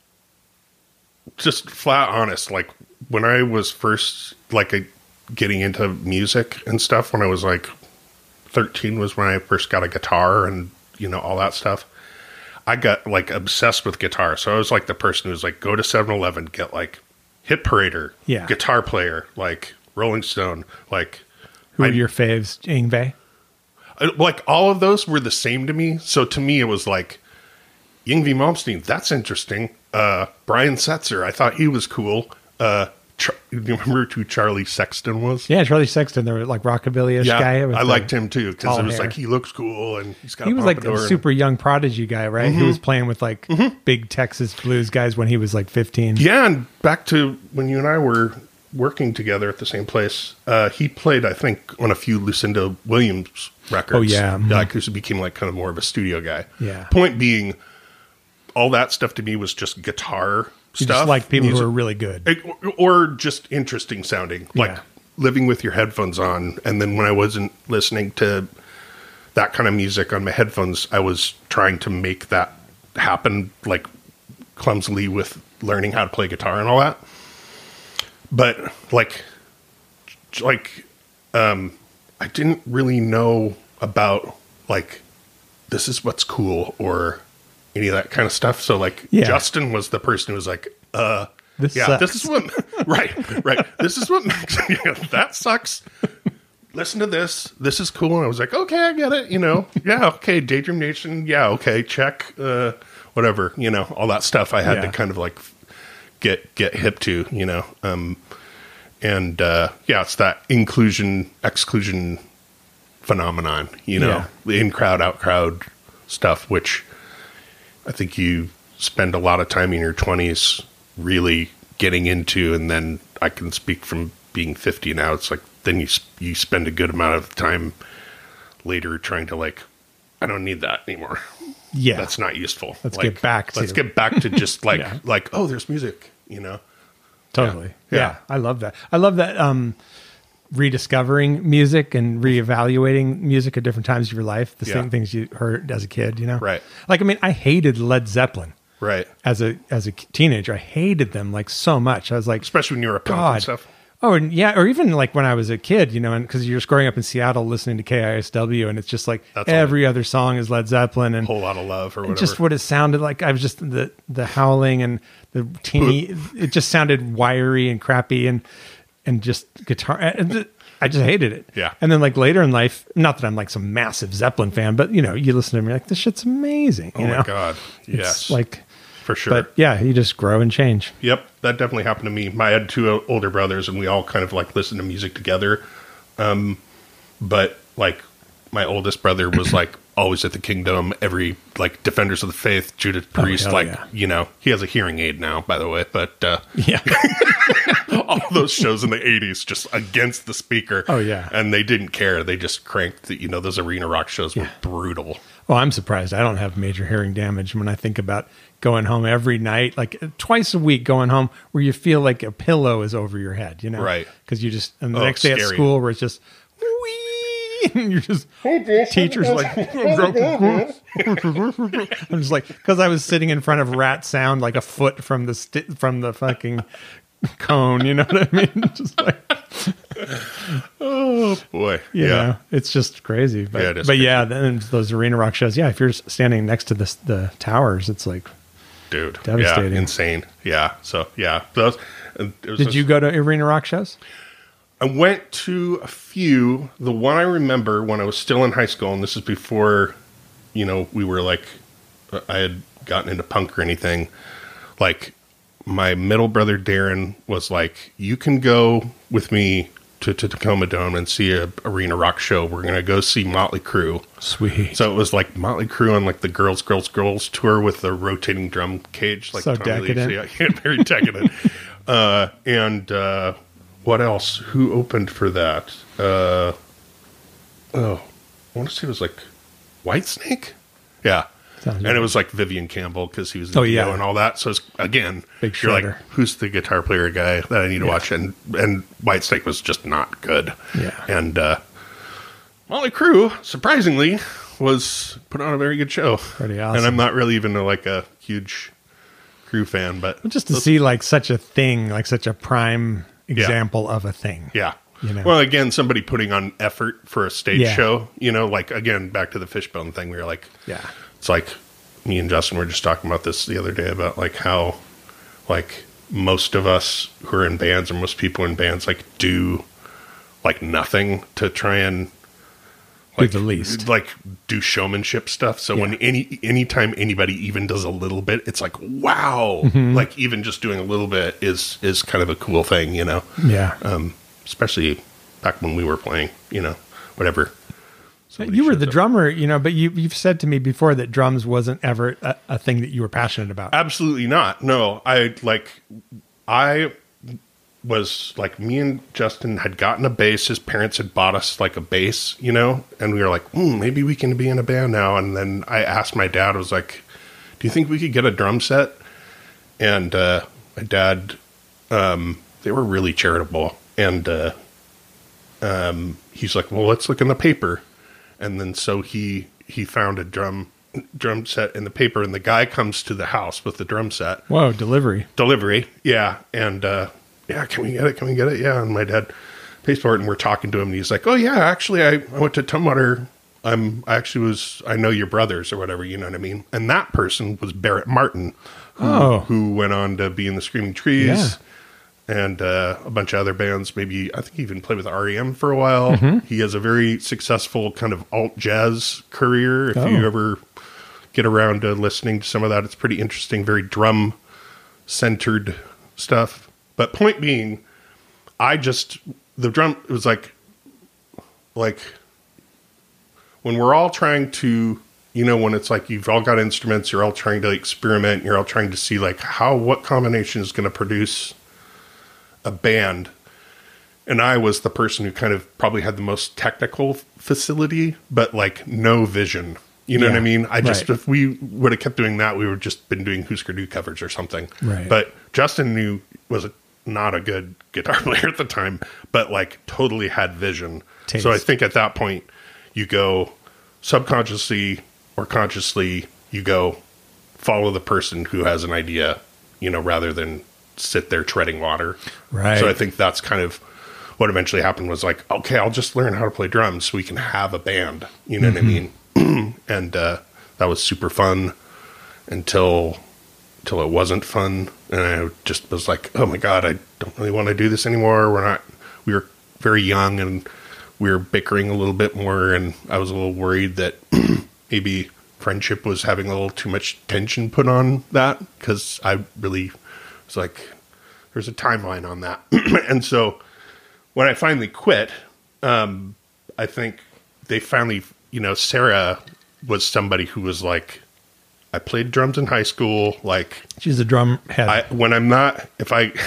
just flat honest, like when I was first getting into music and stuff, when I was like 13 was when I first got a guitar and, you know, all that stuff. I got like obsessed with guitar. So I was like the person who's like, go to 7-Eleven, get like Hit Parader, Yeah. Guitar Player, like Rolling Stone, like Who were your faves? Yngwie? like all of those were the same to me. So to me, it was like Yngwie Malmsteen. That's interesting. Brian Setzer. I thought he was cool. You remember who Charlie Sexton was? Yeah, Charlie Sexton, the like rockabilly-ish guy. With I the liked him too because tall it was hair. like he looks cool and he's got. He a was like pompadour a and- super young prodigy guy, right? Who was playing with like big Texas blues guys when he was like 15. Yeah, and back to when you and I were working together at the same place. He played, I think, on a few Lucinda Williams records. Oh, yeah. Mhm. Like, who became like kind of more of a studio guy. Yeah. Point being, all that stuff to me was just guitar You stuff. just like people music- who are really good. or just interesting sounding, like Yeah. living with your headphones on. And then when I wasn't listening to that kind of music on my headphones, I was trying to make that happen, like clumsily with learning how to play guitar and all that. But I didn't really know about like, this is what's cool, or any of that kind of stuff. So like Yeah. Justin was the person who was like, This yeah, sucks. this is what, right. This is what, that sucks. Listen to this. This is cool. And I was like, okay, I get it. Yeah. Okay. Daydream Nation. Yeah. Okay. Check, whatever, all that stuff I had to kind of like get hip to, and, it's that inclusion, exclusion phenomenon, the in crowd, out crowd stuff, which I think you spend a lot of time in your 20s really getting into, and then I can speak from being 50 now. It's like then you spend a good amount of time later trying to like, I don't need that anymore. Yeah, That's not useful. Let's get back to just like like, oh, there's music, Totally. Yeah. Yeah. I love that. I love that rediscovering music and reevaluating music at different times of your life, the same things you heard as a kid, Right. Like, I mean, I hated Led Zeppelin. Right. As a teenager, I hated them like so much. I was like, Especially when you were a punk and stuff. Oh, and yeah, or even like when I was a kid, and because you're just growing up in Seattle listening to KISW, and it's just like every other song is Led Zeppelin and Whole Lot of Love or whatever. Just what it sounded like. I was just the howling and the teeny. It just sounded wiry and crappy and just guitar. I just hated it. Yeah. And then like later in life, not that I'm like some massive Zeppelin fan, but you listen to them, you're like, this shit's amazing. Oh my God. Yes. It's like, for sure. But yeah, you just grow and change. Yep, that definitely happened to me. I had two older brothers, and we all kind of like listened to music together. But like my oldest brother was like always at the Kingdom, every like Defenders of the Faith, Judas Priest, he has a hearing aid now, by the way. But yeah, all those shows in the 80s just against the speaker. Oh yeah, and they didn't care. They just cranked those arena rock shows were brutal. Well, I'm surprised I don't have major hearing damage when I think about going home every night, like twice a week going home where you feel like a pillow is over your head, Right. Because you just, and the next day at school where it's just, wee, and you're just, teacher's like, I'm just like, because I was sitting in front of Rat Sound like a foot from the fucking cone, you know what I mean? Just like, oh boy, it's just crazy. But, it is crazy. Then those arena rock shows, if you're standing next to the towers, it's like, dude, devastating, insane. Yeah, so those. Did you go to arena rock shows? I went to a few. The one I remember when I was still in high school, and this is before, we were like, I had gotten into punk or anything. Like, my middle brother Darren was like, you can go with me to Tacoma Dome and see a arena rock show. We're going to go see Motley Crue. Sweet. So it was like Motley Crue on like the Girls tour with the rotating drum cage. Like so Tommy decadent. Lee. Very decadent. And what else? Who opened for that? I want to say it was like Whitesnake. Yeah. And it was like Vivian Campbell because he was and all that. So it's, again, big you're shredder. like, who's the guitar player guy that I need to watch? And Whitesnake was just not good. Yeah. And Motley Crue, surprisingly, was put on a very good show. Pretty awesome. And I'm not really even a huge Crue fan, but just to see like such a thing, like such a prime example of a thing. Yeah. Well, again, somebody putting on effort for a stage show, like, again, back to the Fishbone thing, we were like, it's like me and Justin were just talking about this the other day about like how like most of us who are in bands or most people in bands like do like nothing to try and like do the least, like do showmanship stuff. So when anytime anybody even does a little bit, it's like, wow, like even just doing a little bit is kind of a cool thing, especially back when we were playing, whatever. You were the drummer, but you've said to me before that drums wasn't ever a thing that you were passionate about. Absolutely not. No, I was like, me and Justin had gotten a bass. His parents had bought us like a bass, and we were like, maybe we can be in a band now. And then I asked my dad, I was like, do you think we could get a drum set? And my dad, they were really charitable. And he's like, well, let's look in the paper. And then so he found a drum set in the paper, and the guy comes to the house with the drum set. Whoa, delivery. Yeah. And can we get it? Yeah. And my dad pays for it, and we're talking to him, and he's like, oh yeah, actually I went to Tumwater I know your brothers or whatever, you know what I mean? And that person was Barrett Martin, who went on to be in the Screaming Trees and a bunch of other bands. Maybe, I think he even played with REM for a while. He has a very successful kind of alt jazz career. If you ever get around to listening to some of that, it's pretty interesting, very drum centered stuff. But point being, the drum, it was like when we're all trying to, when it's like you've all got instruments, you're all trying to experiment, you're all trying to see like what combination is going to produce a band. And I was the person who kind of probably had the most technical facility, but like no vision. You know what I mean? If we would have kept doing that, we would have just been doing Husker Du covers or something. Right. But Justin was not a good guitar player at the time, but like totally had vision. Taste. So I think at that point you go subconsciously or consciously, you go follow the person who has an idea, rather than sit there treading water. Right. So I think that's kind of what eventually happened was like, okay, I'll just learn how to play drums so we can have a band. You know what I mean? And that was super fun until it wasn't fun. And I just was like, oh my God, I don't really want to do this anymore. We were very young and we were bickering a little bit more. And I was a little worried that maybe friendship was having a little too much tension put on that. Cause I really was like, there's a timeline on that. And so when I finally quit, I think they finally, Sarah was somebody who was like, I played drums in high school. Like, she's a drum head. If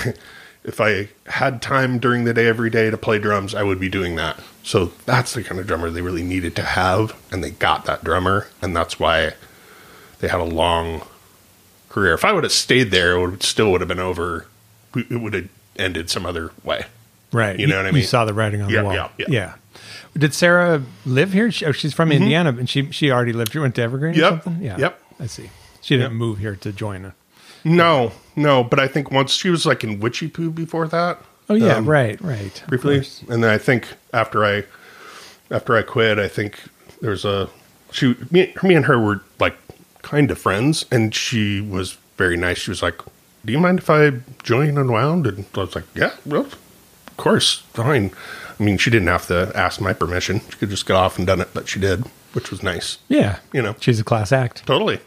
I had time during the day, every day to play drums, I would be doing that. So that's the kind of drummer they really needed to have. And they got that drummer. And that's why they had a long career. If I would have stayed there, it still would have been over. It would have ended some other way. Right. You know what I mean? You saw the writing on the wall. Yeah. Did Sarah live here? She's from Indiana, and she already lived here. Went to Evergreen or something? Yeah. Yep. I see. She didn't move here to join her. No. But I think once she was like in Witchy Poo before that. Oh yeah, right. Briefly, and then I think after I quit, I think there's me and her were like kind of friends, and she was very nice. She was like, "Do you mind if I join Unwound?" And I was like, "Yeah, well, of course, fine." I mean, she didn't have to ask my permission. She could just go off and done it, but she did, which was nice. Yeah. She's a class act. Totally.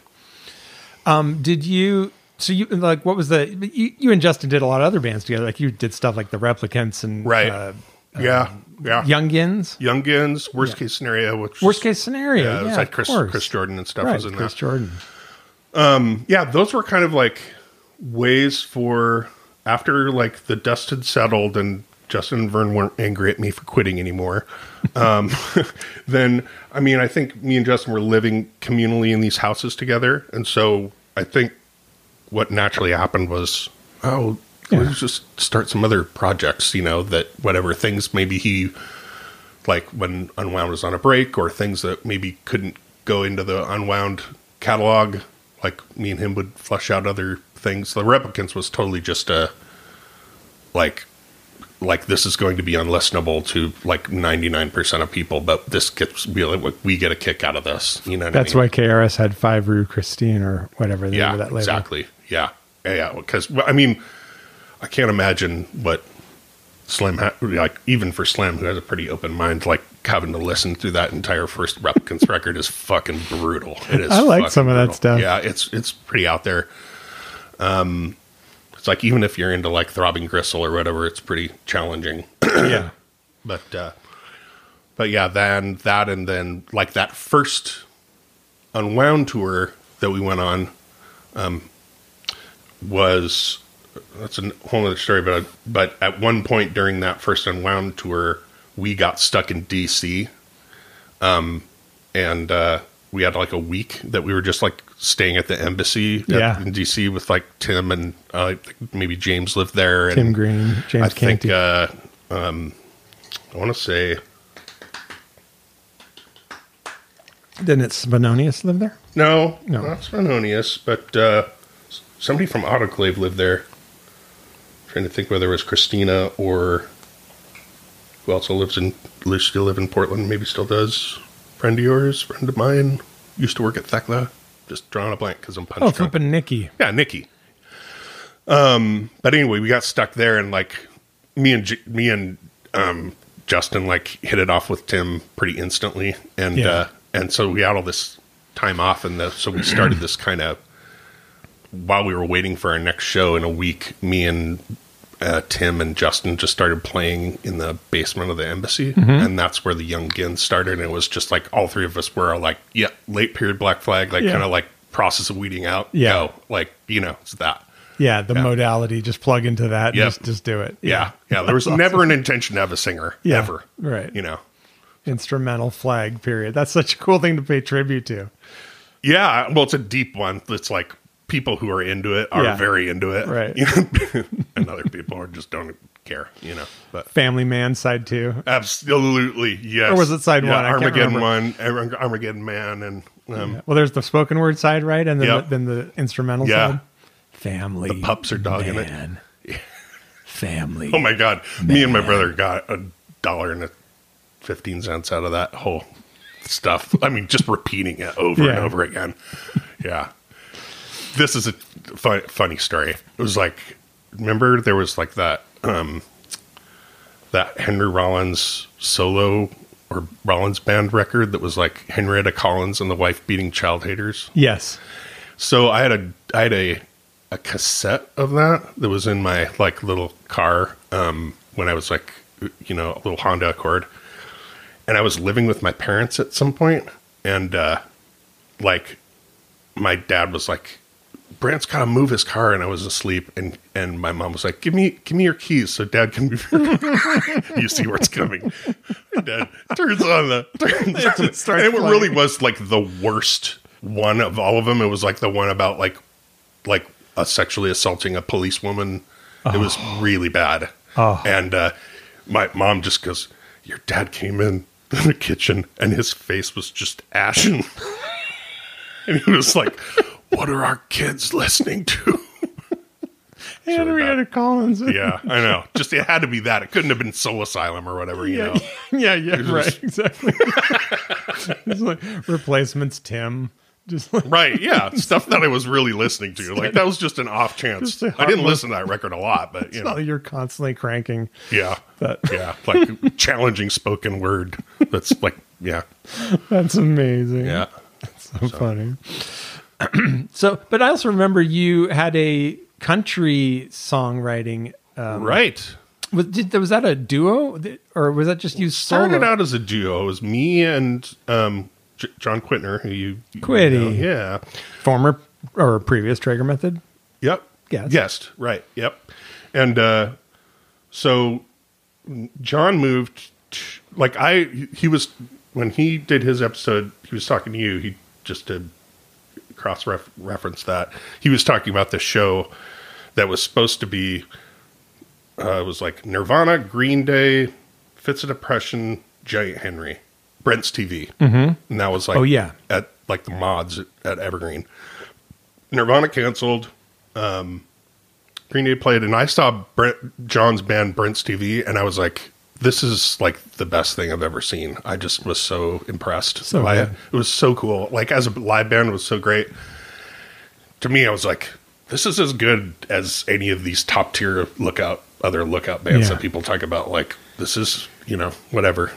Did you, what was you and Justin did a lot of other bands together. Like you did stuff like the Replicants and right. Yeah. Youngins, Worst Case Scenario, Worst Case Scenario. Yeah, it was like Chris Jordan and stuff was in Chris that. Jordan. Yeah, those were kind of like ways for after like the dust had settled and Justin and Vern weren't angry at me for quitting anymore. Then, I mean, I think me and Justin were living communally in these houses together. And so I think what naturally happened was, let's just start some other projects, that whatever things maybe he, like when Unwound was on a break or things that maybe couldn't go into the Unwound catalog, like me and him would flesh out other things. The Replicants was totally just a, like this is going to be unlistenable to like 99% of people, but this gets really, we get a kick out of this. That's why KRS had 5 Rue Christine or whatever. Yeah, that label. Exactly. Yeah. Because I mean, I can't imagine what Slim like even for Slim, who has a pretty open mind, like having to listen through that entire first Replicants record is fucking brutal. It is. I like some brutal. Of that stuff. Yeah, it's pretty out there. It's like, even if you're into like Throbbing Gristle or whatever, it's pretty challenging. Yeah. But yeah, then that, and then like that first Unwound tour that we went on, that's a whole other story, but at one point during that first Unwound tour, we got stuck in DC. And we had like a week that we were just like staying at the embassy in DC with like Tim and maybe James lived there. And Tim Green, James Canty. I want to say, didn't it Svenonius live there? No, not Svenonius, but somebody from Autoclave lived there. I'm trying to think whether it was Christina or who also still live in Portland, maybe still does. friend of yours, friend of mine, used to work at Thekla. Just drawing a blank because I'm punch Oh, drunk. flipping Nikki. Yeah, Nikki. But anyway, we got stuck there, and like me and Justin like hit it off with Tim pretty instantly, and so we had all this time off, and so we started this kind of while we were waiting for our next show in a week. Me and Tim and Justin just started playing in the basement of the embassy, and that's where the Young Gins started. And it was just like all three of us were like, yeah, late period Black Flag, like kind of like process of weeding out. Yeah. Go. Like, it's that. Yeah, the modality, just plug into that. Yep. Just do it. Yeah. There was never an intention to have a singer, ever. Right. Instrumental flag, period. That's such a cool thing to pay tribute to. Yeah. Well, it's a deep one. It's like people who are into it are very into it. Right. And other people just don't care, But Family Man side 2. Absolutely, yes. Or was it side 1? I can't Armageddon remember. 1, Armageddon Man, and Well, there's the spoken word side, right? And then, then the instrumental side. Family. The pups are dogging man. It. Family. Oh my God. Man. Me and my brother got $1.15 out of that whole stuff. I mean, just repeating it over and over again. Yeah. This is a funny story. It was like, remember there was like that Henry Rollins solo or Rollins band record that was like Henrietta Collins and the Wife Beating Child Haters? Yes. So I had a cassette of that was in my like little car when I was like, a little Honda Accord, and I was living with my parents at some point, and like my dad was like, Brant's gotta move his car, and I was asleep, and my mom was like, give me your keys so Dad can move your car. You see where it's coming. My dad turns on and it really was like the worst one of all of them. It was like the one about like sexually assaulting a policewoman. It was really bad. And my mom just goes, your dad came in the kitchen and his face was just ashen. And he was like, what are our kids listening to? Henrietta Collins. Yeah, I know. Just it had to be that. It couldn't have been Soul Asylum or whatever, Yeah, right, exactly. It's like Replacements Tim. Just like, right, yeah. Stuff that I was really listening to. Like that was just an off chance. I didn't listen to that record a lot, but you're constantly cranking. Yeah. Like challenging spoken word. That's like, yeah. That's amazing. Yeah. That's so funny. But I also remember you had a country songwriting. Right. Was that a duo, or was that just you solo? Started out as a duo. It was me and John Quitner, who you Quitty, yeah, former or previous Traeger Method. Yep. Guest. Right. Yep. And so John moved. He was when he did his episode. He was talking to you. He just to cross-reference that, he was talking about this show that was supposed to be it was like Nirvana, Green Day, Fits of Depression, Giant Henry, Brent's TV. And that was like at like the mods at Evergreen. Nirvana canceled, Green Day played, and I saw John's band Brent's TV, and I was like, this is like the best thing I've ever seen. I just was so impressed by it. It was so cool. Like as a live band, it was so great. To me, I was like, this is as good as any of these top tier other lookout bands that people talk about. Like this is, whatever.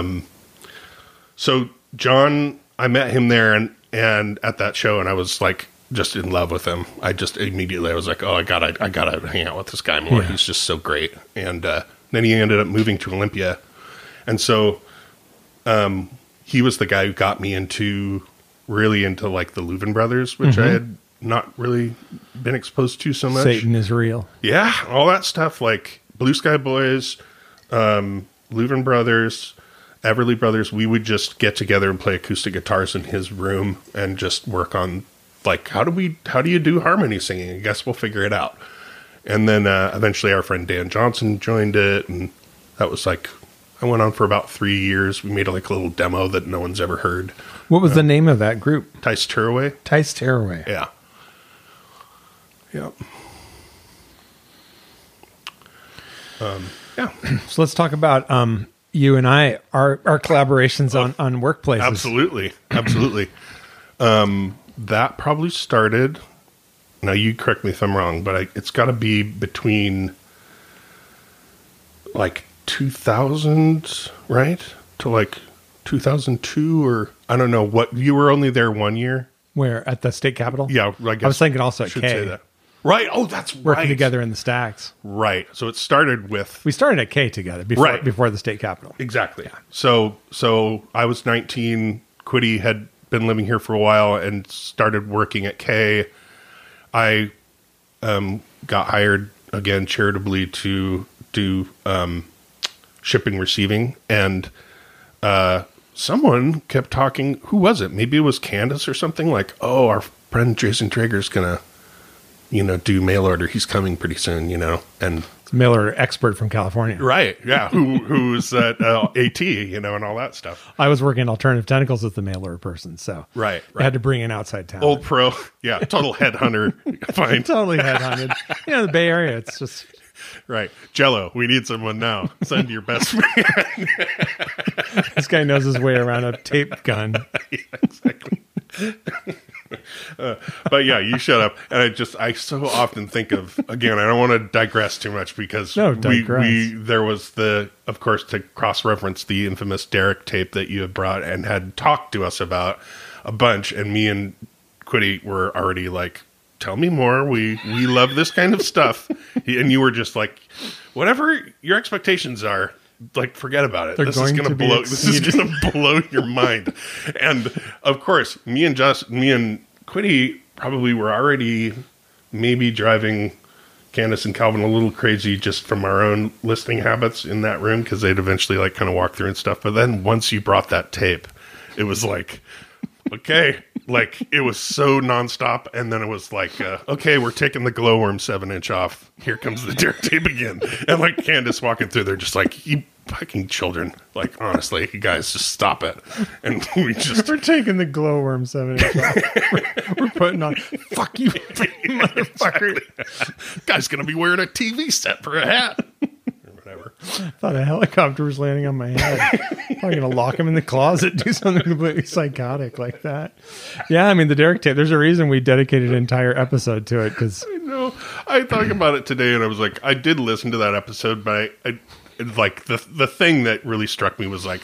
So John, I met him there and at that show, and I was like just in love with him. I just immediately I was like, oh, I gotta hang out with this guy more. He's just so great. And then he ended up moving to Olympia. And so he was the guy who got me really into like the Louvin Brothers, which I had not really been exposed to so much. Satan is real. Yeah, all that stuff like Blue Sky Boys, Louvin Brothers, Everly Brothers. We would just get together and play acoustic guitars in his room and just work on like, how do you do harmony singing? I guess we'll figure it out. And then eventually our friend Dan Johnson joined it, and that was like, I went on for about 3 years. We made like a little demo that no one's ever heard. What was the name of that group? Tice Tearaway. Tice Tearaway. Yeah. Yep. So let's talk about you and I, our collaborations on workplaces. Absolutely. That probably started, now you correct me if I'm wrong, but it's got to be between like 2000, right? To like 2002, or I don't know what, you were only there 1 year? Where? At the state capitol? Yeah, I guess. I was thinking also at should K. say that. Right. Oh, that's right. Working together in the stacks. Right. So it started with... We started at K together before the state capitol. Exactly. Yeah. So I was 19. Quiddy had been living here for a while and started working at K. I got hired, again, charitably to do shipping, receiving. And someone kept talking... Who was it? Maybe it was Candace or something. Like, oh, our friend Jason Traeger's going to... do mail order. He's coming pretty soon, and mail order expert from California. Right. Yeah. Who's at AT, and all that stuff. I was working Alternative Tentacles as the mail order person. So right. I had to bring in outside talent. Old pro. Yeah. Total headhunter. Fine. Totally headhunted. The Bay Area, it's just. Right. Jello, we need someone now. Send your best friend. This guy knows his way around a tape gun. Yeah, exactly. But yeah, you shut up. And I so often think of, again, I don't want to digress too much because there was of course, to cross-reference the infamous Derek tape that you had brought and had talked to us about a bunch. And me and Quiddy were already like, tell me more. We love this kind of stuff. And you were just like, whatever your expectations are, like, forget about it. This is going to blow your mind. And of course, me and Quiddy probably were already maybe driving Candace and Calvin a little crazy just from our own listening habits in that room, because they'd eventually like kind of walk through and stuff. But then once you brought that tape, it was like, okay, like it was so nonstop. And then it was like, okay, we're taking the glowworm 7-inch off. Here comes the Derek tape again. And like Candace walking through, they're just like, you fucking children. Like, honestly, you guys just stop it. And we're taking the glowworm 7-inch off. We're putting on, fuck you, motherfucker. Exactly. Guy's going to be wearing a TV set for a hat. Whatever. I thought a helicopter was landing on my head. I'm going to lock him in the closet, do something completely psychotic like that. Yeah, I mean, the Derek tape, there's a reason we dedicated an entire episode to it. Cause I know. I thought about it today and I was like, I did listen to that episode, but I like the thing that really struck me was like,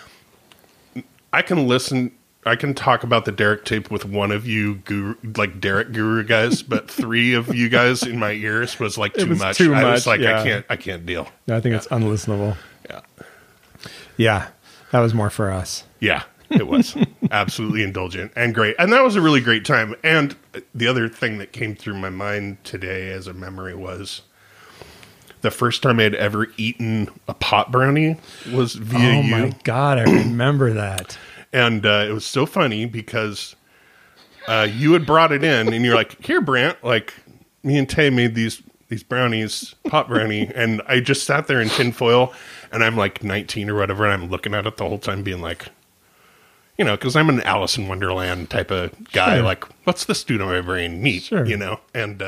I can talk about the Derek tape with one of you Derek guru guys, but three of you guys in my ears was like too much. I was like, yeah. I can't deal. I think it's unlistenable. Yeah. Yeah. That was more for us. Yeah, it was absolutely indulgent and great. And that was a really great time. And the other thing that came through my mind today as a memory was the first time I'd ever eaten a pot brownie was via you. Oh my God, I remember that. And it was so funny because you had brought it in and you're like, here, Brant, like me and Tay made these brownies, pot brownie. And I just sat there in tinfoil and I'm like 19 or whatever. And I'm looking at it the whole time being like, because I'm an Alice in Wonderland type of guy. Sure. Like, what's this do to my brain? Neat, sure. And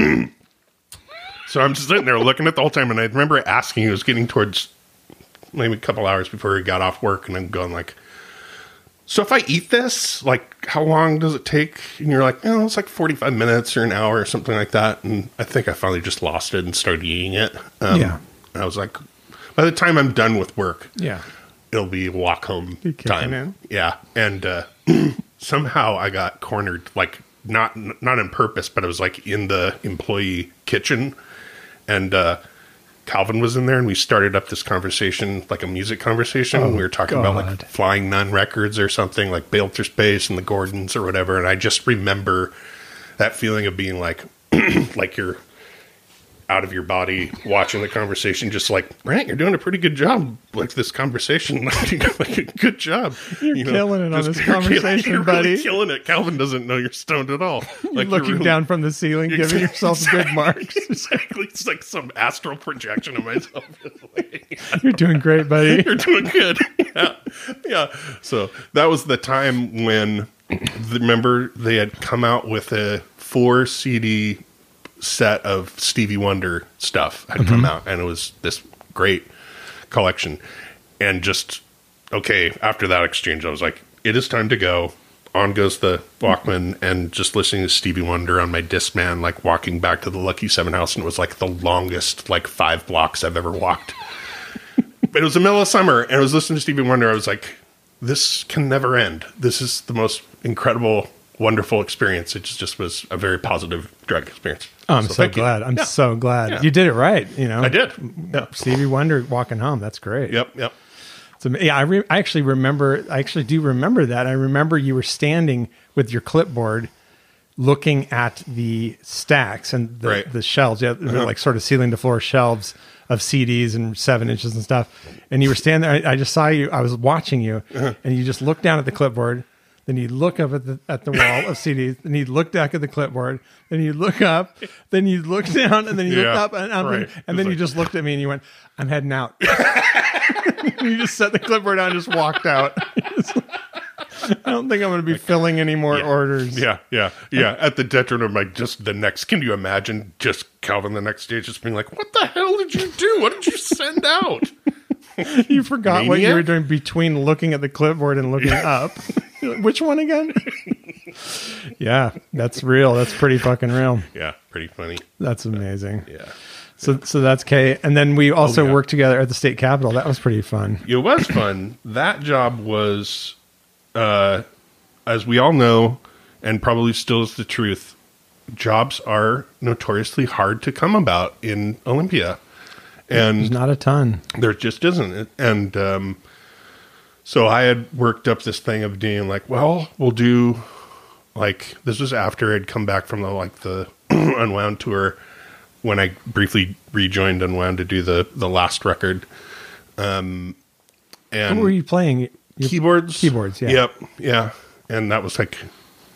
so I'm just sitting there looking at it the whole time. And I remember asking, it was getting towards maybe a couple hours before he got off work. And I'm going like, so if I eat this, like, how long does it take? And you're like, it's like 45 minutes or an hour or something like that. And I think I finally just lost it and started eating it. Yeah. And I was like, by the time I'm done with work, it'll be walk home time. In. Yeah. And somehow I got cornered, like, not on purpose, but it was like in the employee kitchen. And Calvin was in there and we started up this conversation, like a music conversation. We were talking about like Flying Nun Records or something, like Bail Through Space and the Gordons or whatever. And I just remember that feeling of being like, like you're out of your body watching the conversation, just like, Brant, you're doing a pretty good job. Like this conversation, like a good job. You're killing it on this conversation, you're buddy. Really killing it. Calvin doesn't know you're stoned at all. Like you're looking down from the ceiling, giving yourself good marks. Exactly. It's like some astral projection of myself. You're doing great, buddy. You're doing good. Yeah. So that was the time when, remember, they had come out with a 4 CD set of Stevie Wonder stuff had come out, and it was this great collection. and just, okay, after that exchange, I was like, it is time to go. On goes the Walkman, and just listening to Stevie Wonder on my Discman, like walking back to the Lucky 7 house, and it was like the longest, like 5 blocks I've ever walked. But it was the middle of summer, and I was listening to Stevie Wonder. I was like, this can never end. This is the most incredible, wonderful experience. It just was a very positive drug experience. Oh, I'm so glad. I'm so glad. You did it right. You know, I did. Yeah. Stevie Wonder walking home. That's great. Yep. So yeah, I actually do remember that. I remember you were standing with your clipboard looking at the stacks and the shelves. Yeah, they're like sort of ceiling to floor shelves of CDs and 7 inches and stuff. And you were standing there. I just saw you. I was watching you, and you just looked down at the clipboard. Then you look up at the wall of CDs. Then you look back at the clipboard. Then you look up. Then you look down, and then you look up and then you just looked at me and you went, "I'm heading out." You just set the clipboard down and just walked out. I don't think I'm going to be filling any more orders. Yeah. At the detriment of my just the next. Can you imagine just Calvin the next day just being like, "What the hell did you do? What did you send out?" You forgot what you were doing between looking at the clipboard and looking up. Which one again? Yeah, that's real. That's pretty fucking real. Yeah, pretty funny. That's amazing. Yeah. So that's Kay. And then we also worked together at the state capitol. That was pretty fun. It was fun. That job was, as we all know, and probably still is the truth, jobs are notoriously hard to come about in Olympia. And there's not a ton. There just isn't. And so I had worked up this thing of being like, well, we'll do, like, this was after I'd come back from the Unwound tour, when I briefly rejoined Unwound to do the last record. And what were you playing? Keyboards. Keyboards, yeah. Yep, yeah. And that was like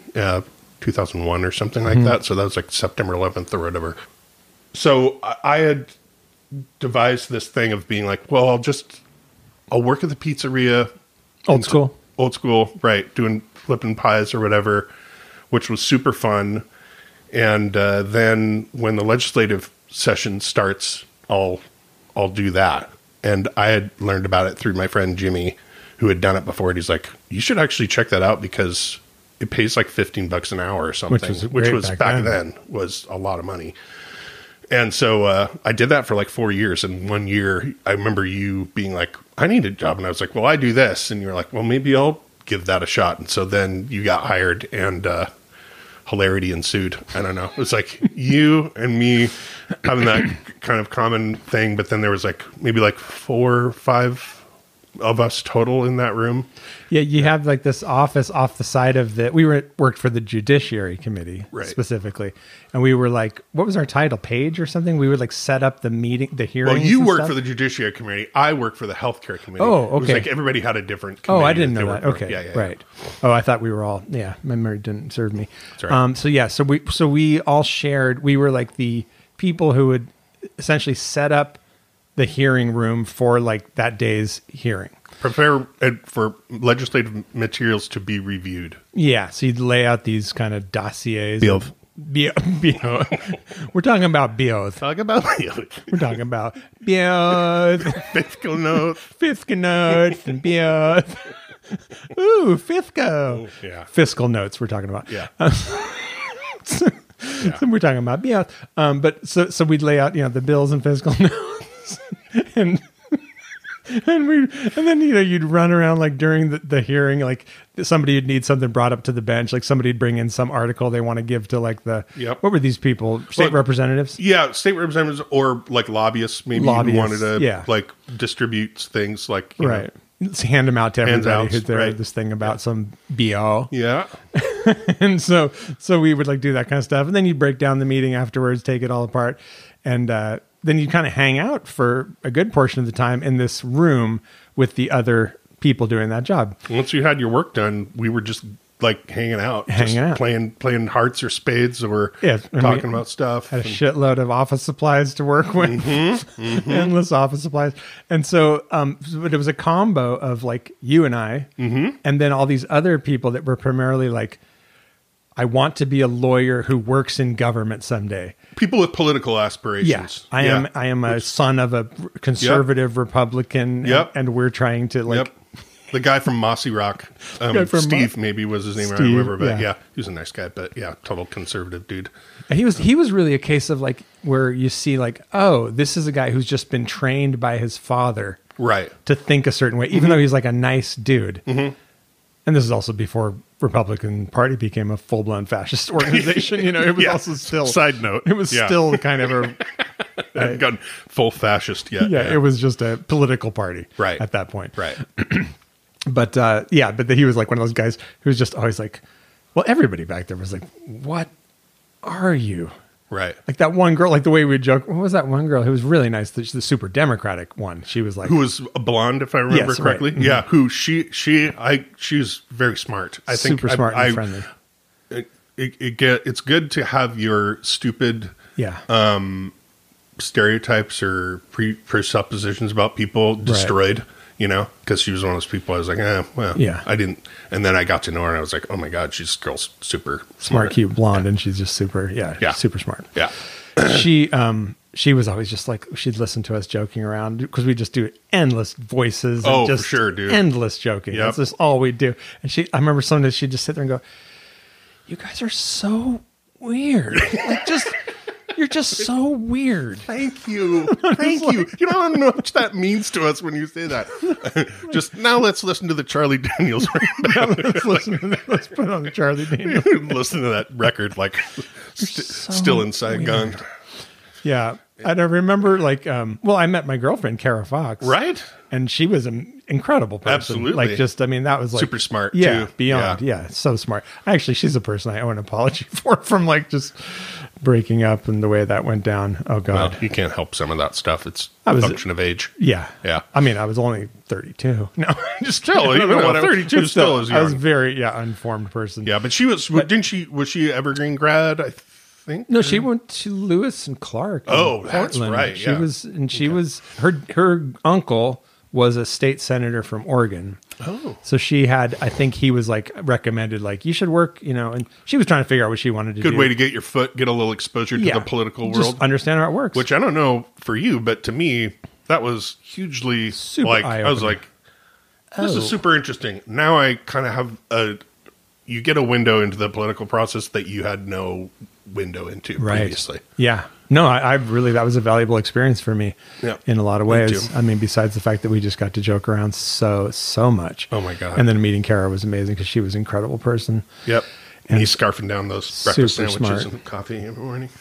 2001 or something like that. So that was like September 11th or whatever. So I had devised this thing of being like, well, I'll work at the pizzeria. Old school, right. Doing flipping pies or whatever, which was super fun. And then when the legislative session starts, I'll do that. And I had learned about it through my friend Jimmy, who had done it before. And he's like, you should actually check that out because it pays like $15 an hour or something, which was back then was a lot of money. And so I did that for like 4 years. And 1 year, I remember you being like, I need a job. And I was like, well, I do this. And you're like, well, maybe I'll give that a shot. And so then you got hired, and hilarity ensued. I don't know. It was like you and me having that kind of common thing. But then there was like maybe like 4 or 5 of us total in that room. Yeah, you have like this office off the side of worked for the Judiciary Committee specifically. And we were like, what was our title? Page or something? We would like set up the meeting, the hearings. Well, you worked for the Judiciary Committee. I worked for the Healthcare Committee. Oh, okay. It was like everybody had a different committee. Oh, I didn't know that. Okay. Yeah. Right. Oh, I thought we were all, my memory didn't serve me. That's right. So we all shared, we were like the people who would essentially set up the hearing room for like that day's hearing. Prepare for legislative materials to be reviewed. Yeah, so you'd lay out these kind of dossiers. We're talking about Beoth. We're talking about Beoth. Fiscal notes. Fiscal notes and Beoth. Ooh, Fisco. Oh, yeah. Fiscal notes we're talking about. Yeah. So we're talking about Beoth. But so we'd lay out, the bills and fiscal notes. And then you'd run around like during the hearing, like somebody would need something brought up to the bench, like somebody'd bring in some article they want to give to like what were these people, state representatives? Yeah, state representatives or like lobbyists, maybe who wanted to like distribute things like right. Let's hand them out to everybody who's there. This thing about some BO. Yeah. And so we would like do that kind of stuff, and then you'd break down the meeting afterwards, take it all apart, and then you kind of hang out for a good portion of the time in this room with the other people doing that job. Once you had your work done, we were just like hanging out, playing hearts or spades or talking about stuff. Had a shitload of office supplies to work with, endless office supplies. And so, but it was a combo of like you and I, and then all these other people that were primarily like, I want to be a lawyer who works in government someday. People with political Yeah, aspirations. I am a son of a conservative Republican, Yep. and we're trying to like. Yep. The guy from Mossy Rock, guy from Steve maybe was his name. I Steve, don't remember, but yeah. he was a nice guy. But yeah, total conservative dude. And he was really a case of like where you see like, oh, this is a guy who's just been trained by his father Right. to think a certain way, even though he's like a nice dude. Mm-hmm. And this is also before Republican Party became a full blown fascist organization. You know, it was also still Side note. It was still kind of a hadn't gotten full fascist yet. yeah, it was just a political party Right. at that point. Right. But he was like one of those guys who was just always like, well, everybody back there was like, what are you? Right. Like that one girl, like the way we would joke. What was that one girl who was really nice? The super Democratic one. She was like, Who was a blonde, if I remember Yes, right. correctly. Mhm. Yeah. Who she's very smart. I think super smart and friendly. It's good to have your stupid Yeah. stereotypes or presuppositions about people destroyed, you know, because she was one of those people I was like, Yeah. I didn't. And then I got to know her and I was like, oh my God, she's girl's super Smart, cute, blonde, and she's just super, Yeah. super smart. Yeah. She was always just like, she'd listen to us joking around because we just do endless voices. Oh, and for just sure, dude. Endless joking. Yep. That's just all we do. And I remember sometimes she'd just sit there and go, you guys are so weird. Like you're just so weird. Thank you. Thank you. You know how much that means to us when you say that. Just now let's listen to the Charlie Daniels. Let's put on the Charlie Daniels. Listen to that record like so still in Saigon. weird. Yeah. And I remember like, I met my girlfriend, Kara Fox. Right? And she was an incredible person. Absolutely. Like that was like Super smart, Yeah, too. beyond. Yeah. So smart. Actually, she's a person I owe an apology for from like just breaking up and the way that went down. Oh God. Well, you can't help some of that stuff. It's I a was- function of age. Yeah. Yeah. I mean, I was only 32. No, just Still, I don't even know though what I was- 32 but still is I was young. very unformed person. Yeah, but was she Evergreen grad, I think? No, she went to Lewis and Clark. in Oh, that's Portland. right, She yeah. was her uncle was a state senator from Oregon. Oh. So she had, I think he was like recommended, like you should work, you know, and she was trying to figure out what she wanted to do. Good way to get your foot, get a little exposure to the political just world. understand how it works. Which I don't know for you, but to me, that was hugely Super like I was eye-opening. like, this is super interesting. Now I kind of have you get a window into the political process that you had no window into previously. Yeah. No, I really, that was a valuable experience for me Yeah. in a lot of Me ways. too. I mean, besides the fact that we just got to joke around so much. Oh my God. And then meeting Kara was amazing because she was an incredible person. Yep. And he's scarfing down those breakfast Super sandwiches smart. and coffee in the morning.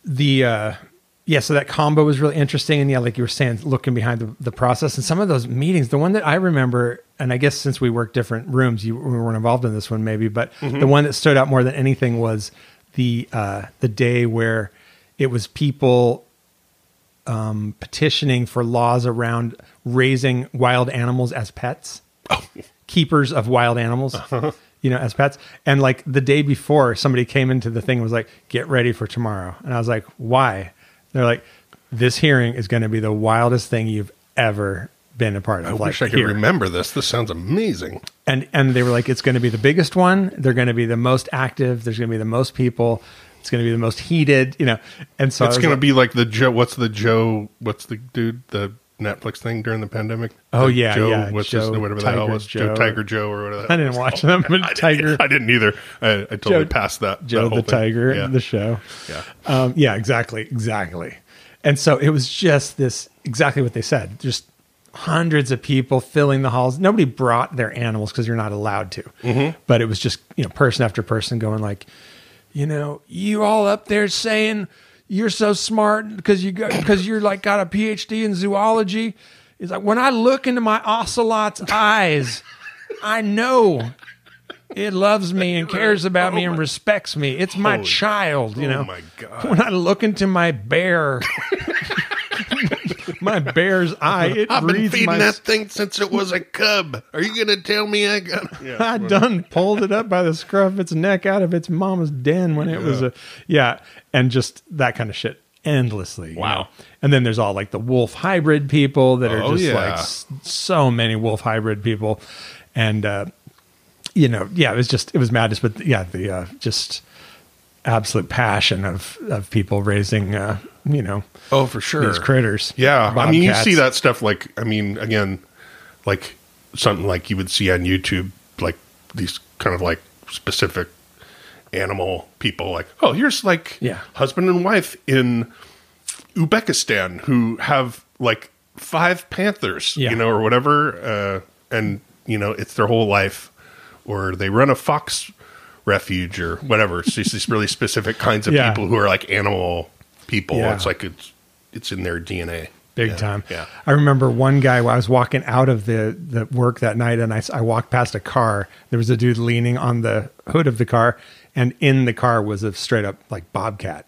So that combo was really interesting. And yeah, like you were saying, looking behind the process and some of those meetings, the one that I remember, and I guess since we worked different rooms, we weren't involved in this one maybe, but the one that stood out more than anything was the day where it was people petitioning for laws around raising wild animals as pets, keepers of wild animals. You know, as pets. And like the day before, somebody came into the thing and was like, get ready for tomorrow. And I was like, why? They're like, this hearing is going to be the wildest thing you've ever been a part of. I like, wish I could here. remember this. This sounds amazing. And they were like, it's going to be the biggest one. They're going to be the most active. There's going to be the most people. It's going to be the most heated, you know. And so It's going to be like the Joe. What's the dude? The Netflix thing during the pandemic? Oh, The yeah, Joe, yeah, what's Joe, his, whatever the hell Tiger was. Joe. Tiger Joe or whatever. I didn't watch them, but Tiger. I didn't either. I totally passed that. Joe that whole the thing. Tiger, Yeah. the show. Yeah. Yeah, exactly. And so it was just this, exactly what they said, just hundreds of people filling the halls. Nobody brought their animals because you're not allowed to. Mm-hmm. But it was just, you know, person after person going like, you know, you all up there saying you're so smart because you're like got a PhD in zoology. It's like, when I look into my ocelot's eyes, I know it loves me and cares about me and respects me. It's my child, you know. Oh my God. When I look into my bear, my bear's eye, it I've been reads feeding my. that thing since it was a cub. Are you going to tell me I got? Yeah. I done pulled it up by the scruff of its neck out of its mama's den when it was and just that kind of shit endlessly. you Wow. know? And then there's all like the wolf hybrid people that are Oh, just yeah. like so many wolf hybrid people, and you know, yeah, it was madness. But yeah, absolute passion of people raising, Oh, for sure. these critters. Yeah. I mean, you Bobcats. see that stuff like, I mean, again, like something like you would see on YouTube, like these kind of like specific animal people, like, oh, here's like Yeah. husband and wife in Uzbekistan who have like 5 panthers, Yeah. or whatever. And, it's their whole life. Or they run a fox refuge or whatever. It's just these really specific kinds of Yeah. people who are like animal people. Yeah. It's like it's in their DNA. Big Yeah. time. Yeah. I remember one guy, I was walking out of the work that night, and I walked past a car. There was a dude leaning on the hood of the car, and in the car was a straight up like bobcat.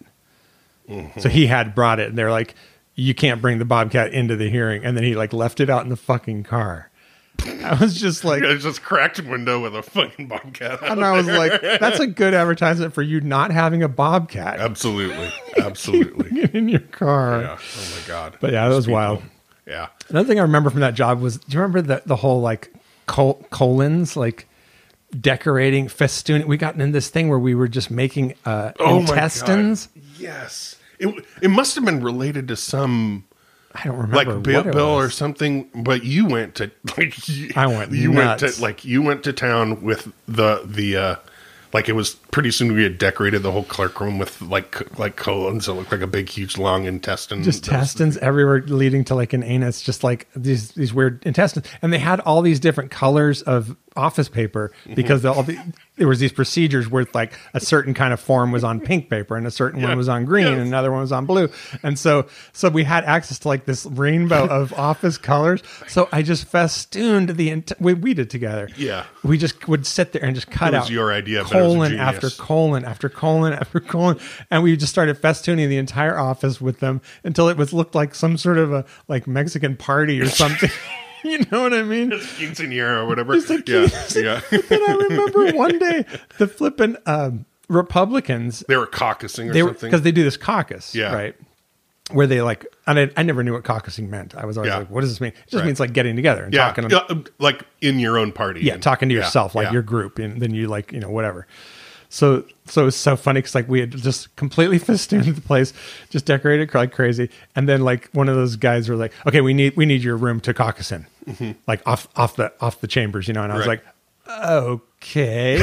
So he had brought it, and they're like, you can't bring the bobcat into the hearing. And then he like left it out in the fucking car. I was just like, It's just cracked window with a fucking bobcat. and I was like, that's a good advertisement for you not having a bobcat Absolutely. Absolutely. in your car. Yeah. Oh my God. But yeah, that was wild. Yeah. Another thing I remember from that job was, do you remember the whole like colons, like decorating, festooning? We got in this thing where we were just making intestines. My God. Yes. It must have been related to some I don't remember like Bill, what it Bill or was. something, but you went to like I went you nuts. went to town with the like it was pretty soon we had decorated the whole clerk room with like colons that looked like a big huge long intestine. Just intestines everywhere leading to like an anus, just like these weird intestines. And they had all these different colors of office paper because there was these procedures where like a certain kind of form was on pink paper and a certain one was on green and another one was on blue. And so we had access to like this rainbow of office colors. So I just festooned we did together. Yeah. We just would sit there and just cut It was out your idea, but it was colon genius. after colon after colon after colon. And we just started festooning the entire office with them until it looked like some sort of a like Mexican party or something. You know what I mean? It's quinceanera or whatever. Just like Yeah. And I remember one day the flipping Republicans, They were caucusing or they were something. because they do this caucus, Yeah. right? Where they like, and I never knew what caucusing meant. I was always Yeah. like, what does this mean? It just Right. means like getting together and Yeah. talking. Like in your own party. Yeah, talking to Yeah, yourself, like yeah. your group, and then you like, whatever. So it was so funny because like we had just completely festooned the place, just decorated like crazy, and then like one of those guys were like, "Okay, we need your room to caucus in, like off the chambers," and I was Right. like, "Okay."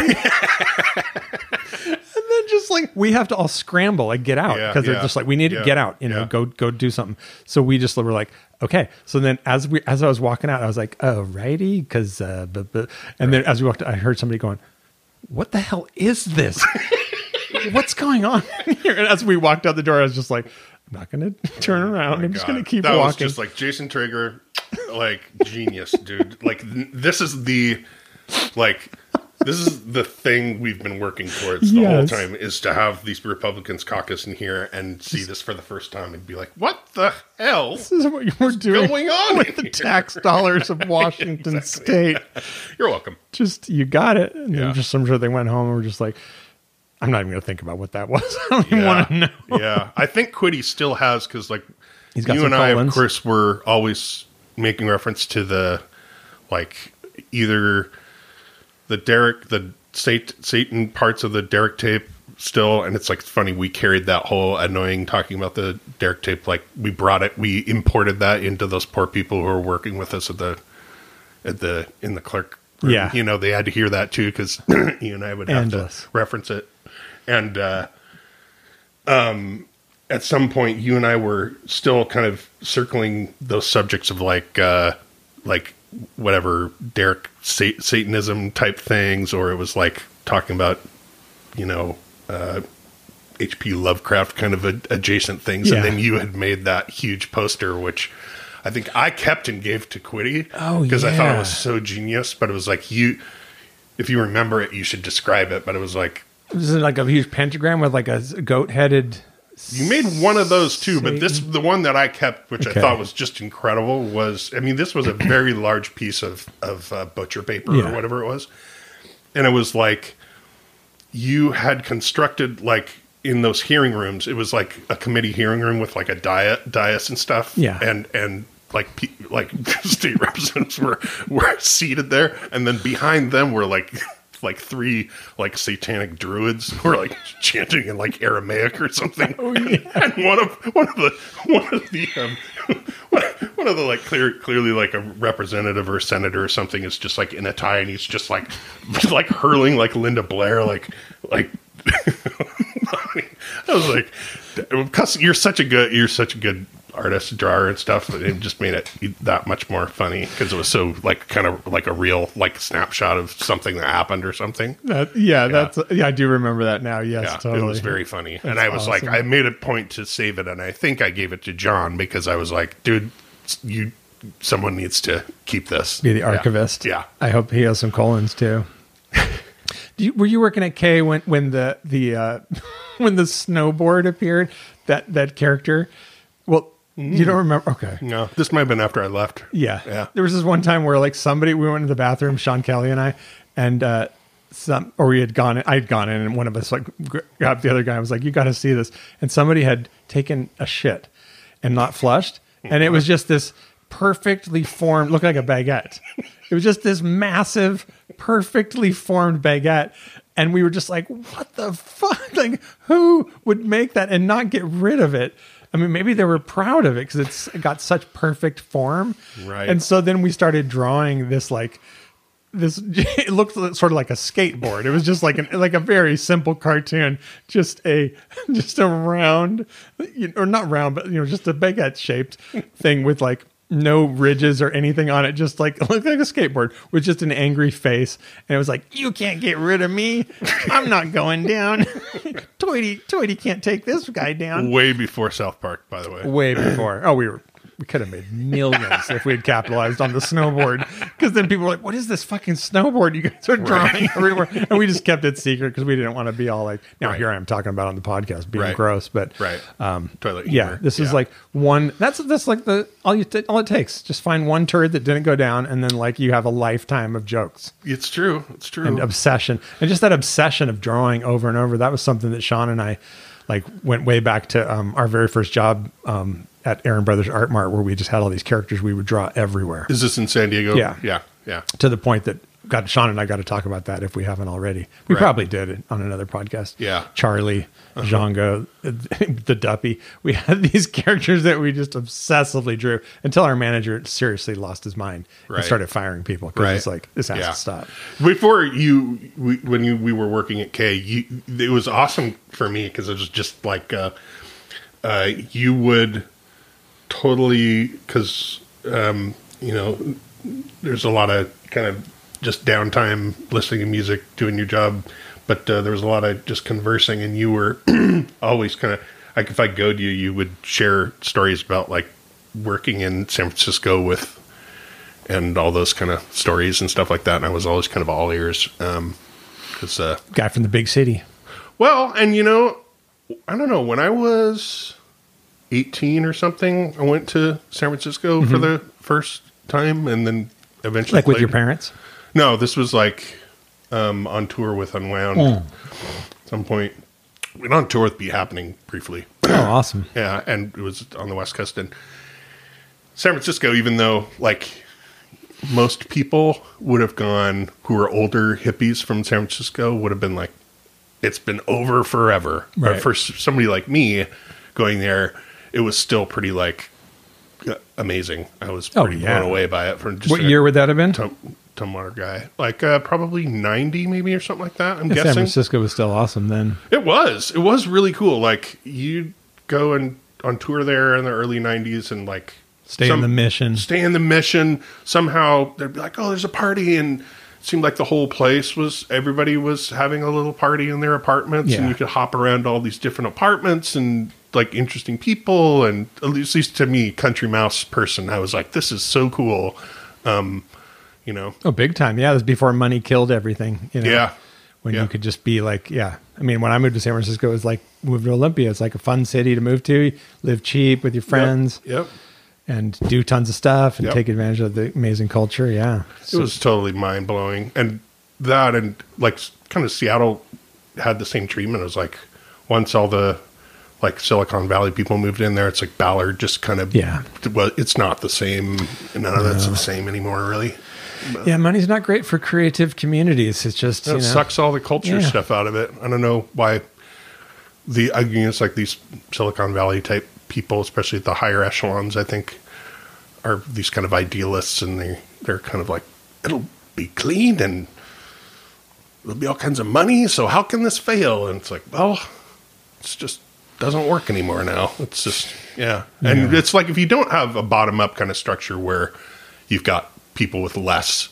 And then just like we have to all scramble, like get out Yeah, because they're yeah, just like we need to yeah, get out, yeah. go do something. So we just were like, okay. So then as I was walking out, I was like, oh righty, because and then as we walked, I heard somebody going, what the hell is this? What's going on here? And as we walked out the door, I was just like, I'm not going to turn around. I'm just going to keep that walking. was just like Jason Traeger, like genius, dude. Like this is the thing we've been working towards the whole Yes. time is to have these Republicans caucus in here and see this for the first time and be like, what the hell? This is what you were doing going on with the here? tax dollars of Washington State. You're welcome. Just, you got it. And then Yeah. just, I'm sure they went home and were just like, I'm not even going to think about what that was. I don't even want to know. Yeah. I think Quiddy still has, because like He's got you some and I, colons. of course, were always making reference to the, like, either the Satan parts of the Derek tape still, and it's like funny, we carried that whole annoying talking about the Derek tape, like we imported that into those poor people who were working with us in the clerk room. Yeah. They had to hear that too, because you and I would have Endless. to reference it. And at some point, you and I were still kind of circling those subjects of like whatever Derek Satanism type things, or it was like talking about, H.P. Lovecraft kind of adjacent things. Yeah. And then you had made that huge poster, which I think I kept and gave to Quiddy. Oh, because I thought it yeah. was so genius. But it was like, if you remember it, you should describe it. But it was like, This is like a huge pentagram with like a goat-headed. you made one of those too, but the one that I kept, which Okay. I thought was just incredible, was, this was a very large piece of butcher paper Yeah. or whatever it was. And it was like, you had constructed, like, in those hearing rooms, it was like a committee hearing room with like a dais and stuff. Yeah. And like state representatives were seated there. And then behind them were like like 3 like satanic druids who were like chanting in like Aramaic or something. Oh, yeah. And one of the like clearly like a representative or senator or something is just like in a tie, and he's just like hurling like Linda Blair like I was like, because you're such a good artist, drawer and stuff, but it just made it that much more funny because it was so like kind of like a real like snapshot of something that happened or something. I do remember that now. Yes, Yeah, totally. it was very funny. And I was awesome. like, I made a point to save it, and I think I gave it to John because I was like, dude, someone needs to keep this. Be the archivist. Yeah. I hope he has some colons too. Were you working at K when the when the snowboard appeared? That character. Well, you don't remember? Okay. No, this might have been after I left. Yeah. Yeah. There was this one time where like we went into the bathroom, Sean Kelly and I, and I had gone in, and one of us like grabbed the other guy and was like, "You got to see this." And somebody had taken a shit and not flushed, and it was just this perfectly formed, looked like a baguette. It was just this massive, perfectly formed baguette. And we were just like, what the fuck? Like, who would make that and not get rid of it? I mean, maybe they were proud of it because it got such perfect form. Right. And so then we started drawing this, it looked sort of like a skateboard. It was just like a very simple cartoon, just a round, or not round, but just a baguette shaped thing with like no ridges or anything on it, just like it looked like a skateboard with just an angry face. And it was like, you can't get rid of me. I'm not going down. Toity can't take this guy down. Way before South Park, by the way. Way before. Oh, we could have made millions if we had capitalized on the snowboard. Because then people were like, what is this fucking snowboard you guys are drawing everywhere? And we just kept it secret because we didn't want to be all like, now here I am talking about on the podcast being gross. But toilet humor. Yeah, this is like one, that's like all it takes. Just find one turd that didn't go down, and then like you have a lifetime of jokes. It's true. And obsession. And just that obsession of drawing over and over. That was something that Sean and I like went way back to our very first job at Aaron Brothers Art Mart, where we just had all these characters we would draw everywhere. Is this in San Diego? Yeah. To the point that Sean and I got to talk about that if we haven't already. We probably did it on another podcast. Yeah. Charlie, Django, the Duppy. We had these characters that we just obsessively drew until our manager seriously lost his mind and started firing people. Because it's like, this has to stop. Before when we were working at K, it was awesome for me because it was just like you would totally, because there's a lot of kind of just downtime listening to music, doing your job, but there was a lot of just conversing, and you were always kind of like, if I go to you, you would share stories about like working in San Francisco with, and all those kind of stories and stuff like that. And I was always kind of all ears. Cause, guy from the big city. Well, and I don't know, when I was 18 or something, I went to San Francisco for the first time, and then eventually with your parents? No, this was like on tour with Unwound at some point. Went on tour with Be Happening briefly. Oh, awesome. Yeah, and it was on the West Coast. And San Francisco, even though like most people would have gone, who were older hippies from San Francisco, would have been like, it's been over forever. Right. But for somebody like me going there, it was still pretty like amazing. I was pretty blown away by it. From just what year would that have been? Tumwater guy, like probably 90 maybe or something like that. I'm guessing San Francisco was still awesome then. It was really cool. Like you'd go on tour there in the early 90s and like stay in the Mission. Somehow they'd be like, oh, there's a party, and it seemed like the whole place everybody was having a little party in their apartments, and you could hop around all these different apartments and like interesting people. And at least to me, country mouse person, I was like, this is so cool. Oh, big time. Yeah. It was before money killed everything. Yeah. When you could just be like, I mean, when I moved to San Francisco, it was like move to Olympia. It's like a fun city to move to, live cheap with your friends. Yep. And do tons of stuff and take advantage of the amazing culture. Yeah. It was totally mind blowing. And that, and like kind of Seattle had the same treatment. It was like once all the like Silicon Valley people moved in there, it's like Ballard just kind of, well, it's not the same. None of that's the same anymore, really. Yeah, money's not great for creative communities. It's just, It sucks all the culture Yeah. stuff out of it. I don't know why it's like these Silicon Valley type people, especially at the higher echelons, I think are these kind of idealists, and they're kind of like, it'll be clean and there'll be all kinds of money. So how can this fail? And it's like, well, it's just doesn't work anymore now. It's just, yeah. And it's like, if you don't have a bottom up kind of structure where you've got people with less,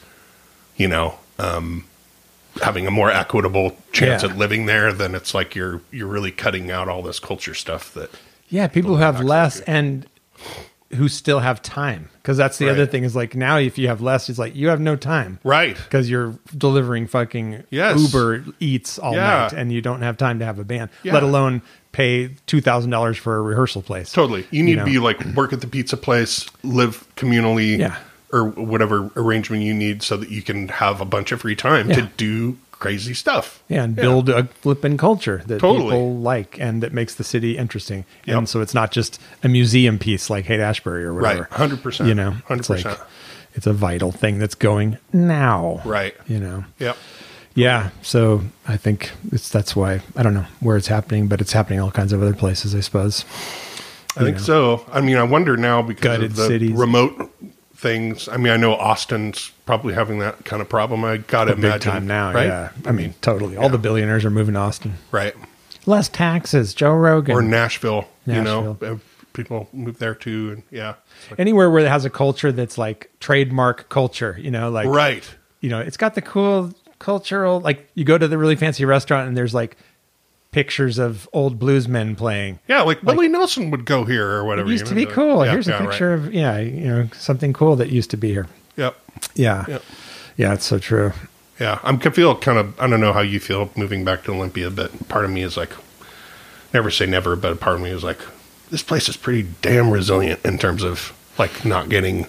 having a more equitable chance Yeah. at living there, then it's like you're really cutting out all this culture stuff that, Yeah, people who have access less to. and who still have time. Because that's the other Right. thing is like now if you have less, it's like you have no time. right. Because you're delivering fucking Yes. Uber Eats all Yeah. night and you don't have time to have a band, Yeah. let alone pay $2,000 for a rehearsal place. Totally. You need know? to be like, work at the pizza place, live communally, Yeah. or whatever arrangement you need so that you can have a bunch of free time Yeah. to do crazy stuff. Yeah, and build a flippin' culture that Totally. people like and that makes the city interesting. Yep. And so it's not just a museum piece like Haight Ashbury or whatever. Right. 100%. It's 100%. like it's a vital thing that's going now. Right. Yep. Yeah. So I think that's why I don't know where it's happening, but it's happening all kinds of other places, I suppose. I think so. I mean, I wonder now because Gutted of the cities. remote things. I mean, I know Austin's probably having that kind of problem. I got to Big imagine. time now. right? Yeah. I mean, totally. All the billionaires are moving to Austin. Right. Less taxes. Joe Rogan. Or Nashville, Nashville. people move there too. And yeah. Anywhere where it has a culture that's like trademark culture, like Right. It's got the cool cultural, like you go to the really fancy restaurant and there's like pictures of old bluesmen playing. Yeah, like Willie Nelson would go here or whatever. It used you to know, be cool. yeah, Here's a yeah, picture right. of, something cool that used to be here. Yep. Yeah. Yep. Yeah, it's so true. Yeah, I feel kind of, I don't know how you feel moving back to Olympia, but part of me is like, never say never, but part of me is like, this place is pretty damn resilient in terms of like not getting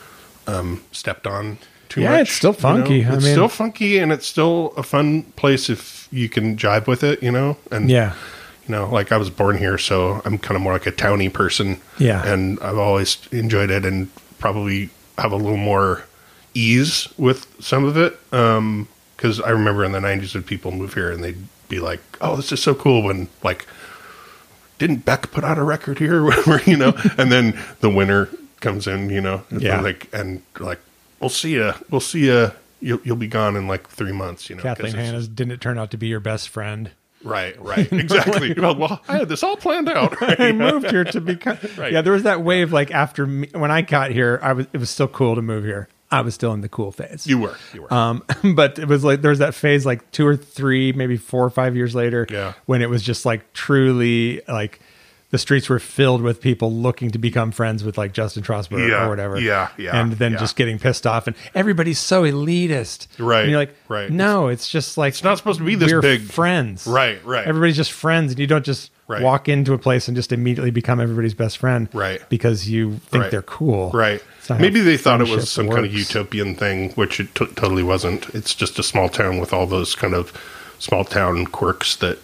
stepped on too much. Yeah, it's still funky. I It's mean- still funky, and it's still a fun place if you can jive with it, and Yeah. like I was born here, so I'm kind of more like a towny person. Yeah. And I've always enjoyed it and probably have a little more ease with some of it. Because I remember in the 90s when people move here and they'd be like, oh, this is so cool when, like, didn't Beck put out a record here or whatever, And then the winter comes in, Yeah. and we'll see ya. We'll see ya. You'll be gone in like 3 months, 'cause Kathleen it's- Hanna's didn't turn out to be your best friend. Right, exactly. Well, I had this all planned out. Right? I moved here to become. Right. Yeah, there was that wave like after me, when I got here, it was still cool to move here. I was still in the cool phase. You were. But it was like there was that phase like 2 or 3, maybe 4 or 5 years later, Yeah. when it was just like truly like the streets were filled with people looking to become friends with like Justin Strasberg Yeah, or whatever. yeah, And then yeah. just getting pissed off, and everybody's so elitist. Right, And you're like, right. no, it's just like It's not supposed to be this we're big. friends. Right. Everybody's just friends, and you don't just Right. walk into a place and just immediately become everybody's best friend. Right. Because you think Right. they're cool. Right. It's not how Maybe they thought it was friendship some kind of works. utopian thing, which it totally wasn't. It's just a small town with all those kind of small town quirks that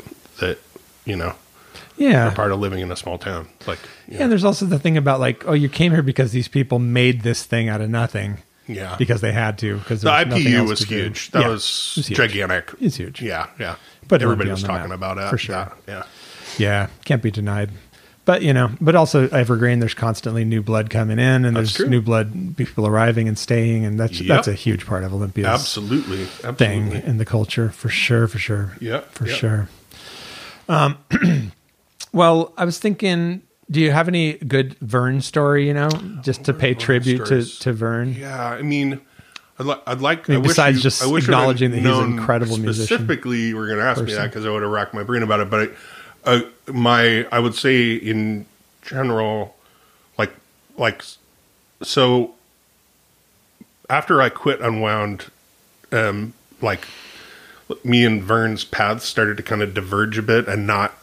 Yeah. are part of living in a small town. Like, Yeah, there's also the thing about like, oh, you came here because these people made this thing out of nothing. Yeah. Because they had to. Because the there nothing IPU else was to do. huge. That Yeah, was it was huge. gigantic. It's huge. Yeah. But Everybody Olympia was on the talking map, about it. for sure. that. Yeah. Yeah, can't be denied. But but also Evergreen, there's constantly new blood coming in, and That's there's true. new blood people arriving and staying, and that's Yep. a huge part of Olympia's Absolutely. thing in the culture, for sure. Yep, For yep. sure. Well, I was thinking, do you have any good Vern story, just to pay Vern tribute stories? to Vern? Yeah, I mean, I'd like. I mean, wish besides you- just I wish I'd acknowledging that he's an known incredible musician. Specifically, you were going to ask me person. that because I would have racked my brain about it. But I would say in general, so after I quit Unwound, like me and Vern's paths started to kind of diverge a bit, and not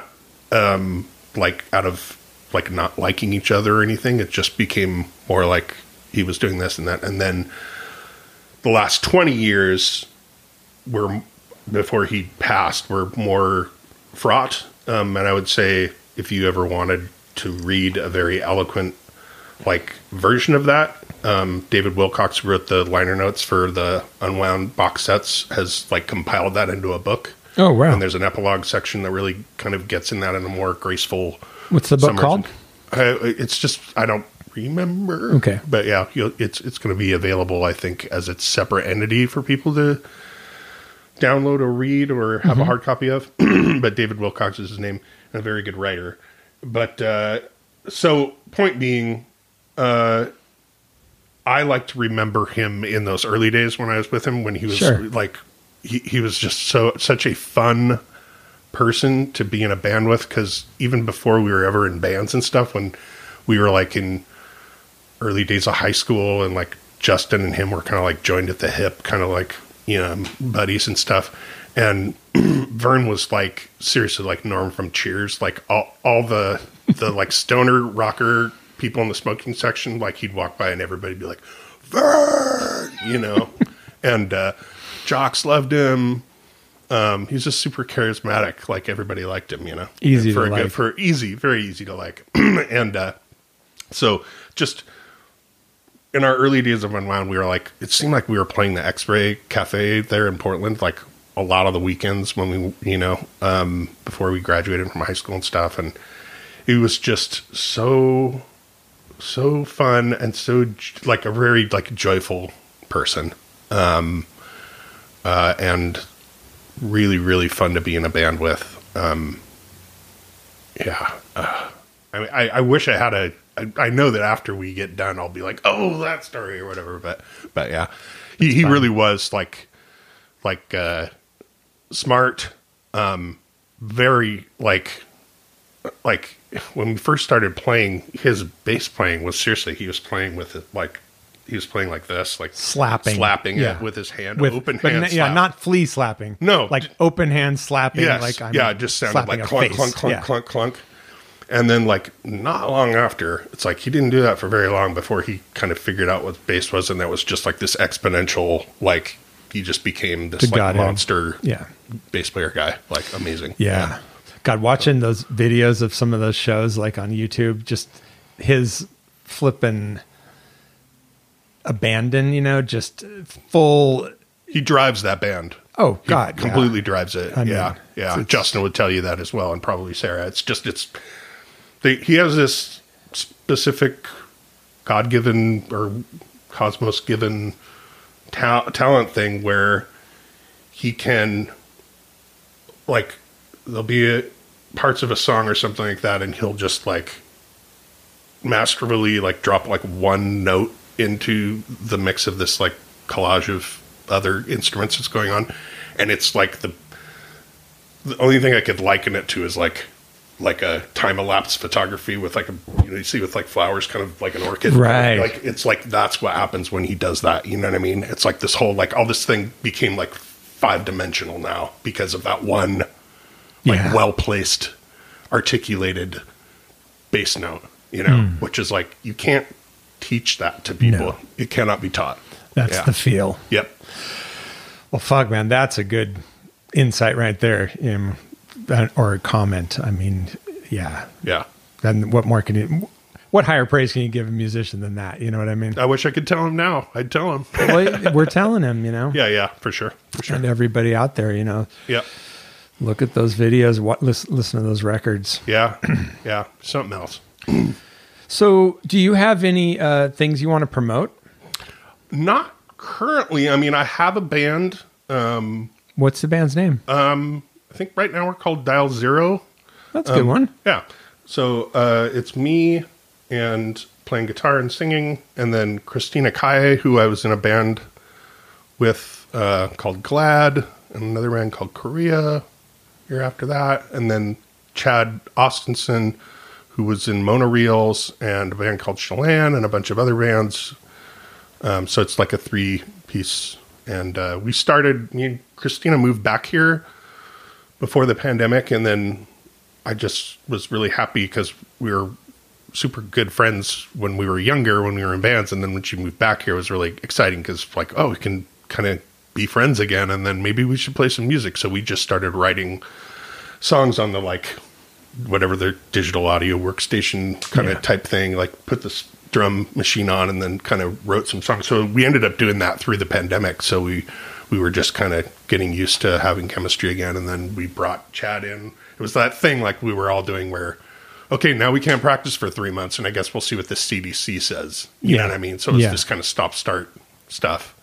like out of like not liking each other or anything. It just became more like he was doing this and that. And then the last 20 years before he passed were more fraught. And I would say if you ever wanted to read a very eloquent like version of that. David Wilcox, who wrote the liner notes for the Unwound box sets, has like compiled that into a book. Oh, wow. And there's an epilogue section that really kind of gets in that in a more graceful. What's the book called? It's just, I don't remember. Okay. But yeah, it's going to be available, I think, as its separate entity for people to download or read or have a hard copy of. But David Wilcox is his name, and a very good writer. But so point being, I like to remember him in those early days when I was with him, when he was like, he was just such a fun person to be in a band with, because even before we were ever in bands and stuff, when we were like in early days of high school, and like Justin and him were kind of like joined at the hip, kind of like, you know, buddies and stuff. And Vern was like seriously like Norm from Cheers, like all the like stoner rocker people in the smoking section, like he'd walk by and everybody'd be like, Vern, you know. And jocks loved him. He's just super charismatic. Like everybody liked him, you know. Easy for to like. Very easy to like. And so just in our early days of Unwound, we were like, it seemed like we were playing the X-Ray Cafe there in Portland, like a lot of the weekends when we, you know, before we graduated from high school and stuff. And it was just so fun and so like a very like joyful person. And really, really fun to be in a band with. I mean, I wish I had I know that after we get done, I'll be like, oh, that story or whatever. But yeah, he really was like smart, very like when we first started playing, his bass playing was seriously, he was playing with it like, he was playing like this, like slapping it with his hand, open hand. Yeah, not flea slapping. No, like open hand slapping. Yes, like I'm it just sounded like clunk, clunk, clunk, clunk, clunk. And then like not long after, it's like he didn't do that for very long before he kind of figured out what bass was, and that was just like this exponential, like he just became this like monster bass player guy, like amazing. Yeah. God, watching those videos of some of those shows like on YouTube, just his flipping abandon, you know, just full. He drives that band. Oh God, he completely drives it. I mean, Justin would tell you that as well, and probably Sarah. He has this specific God-given or cosmos-given talent thing where he can, like, there'll be parts of a song or something like that, and he'll just like masterfully like drop like one note into the mix of this like collage of other instruments that's going on, and it's like the only thing I could liken it to is like a time-elapsed photography with like you see with like flowers, kind of like an orchid, right? Like it's like that's what happens when he does that. You know what I mean? It's like this whole like all this thing became like 5-dimensional now because of that one like well-placed, articulated bass note. You know, which is like you can't teach that to people. No. It cannot be taught. That's the feel. Yep. Well, fuck, man, that's a good insight right there, or a comment. I mean, yeah. Then what more what higher praise can you give a musician than that? You know what I mean? I wish I could tell him now. I'd tell him. Well, we're telling him, you know? Yeah, for sure. And everybody out there, you know? Yep. Look at those videos. Listen to those records. Yeah. Something else. So, do you have any things you want to promote? Not currently. I mean, I have a band. What's the band's name? I think right now we're called Dial Zero. That's a good one. Yeah. So it's me and playing guitar and singing, and then Christina Kaye, who I was in a band with called Glad, and another band called Korea year after that, and then Chad Austinson, who was in Monoreels and a band called Chelan and a bunch of other bands. So it's like a 3-piece. And we started, me and Christina moved back here before the pandemic. And then I just was really happy because we were super good friends when we were younger, when we were in bands. And then when she moved back here, it was really exciting because like, oh, we can kind of be friends again. And then maybe we should play some music. So we just started writing songs on the like, whatever their digital audio workstation kind of type thing, like put this drum machine on and then kind of wrote some songs. So we ended up doing that through the pandemic. So we were just kind of getting used to having chemistry again. And then we brought Chad in. It was that thing like we were all doing where, okay, now we can't practice for 3 months, and I guess we'll see what the CDC says. You know what I mean? So it's this kind of stop-start stuff.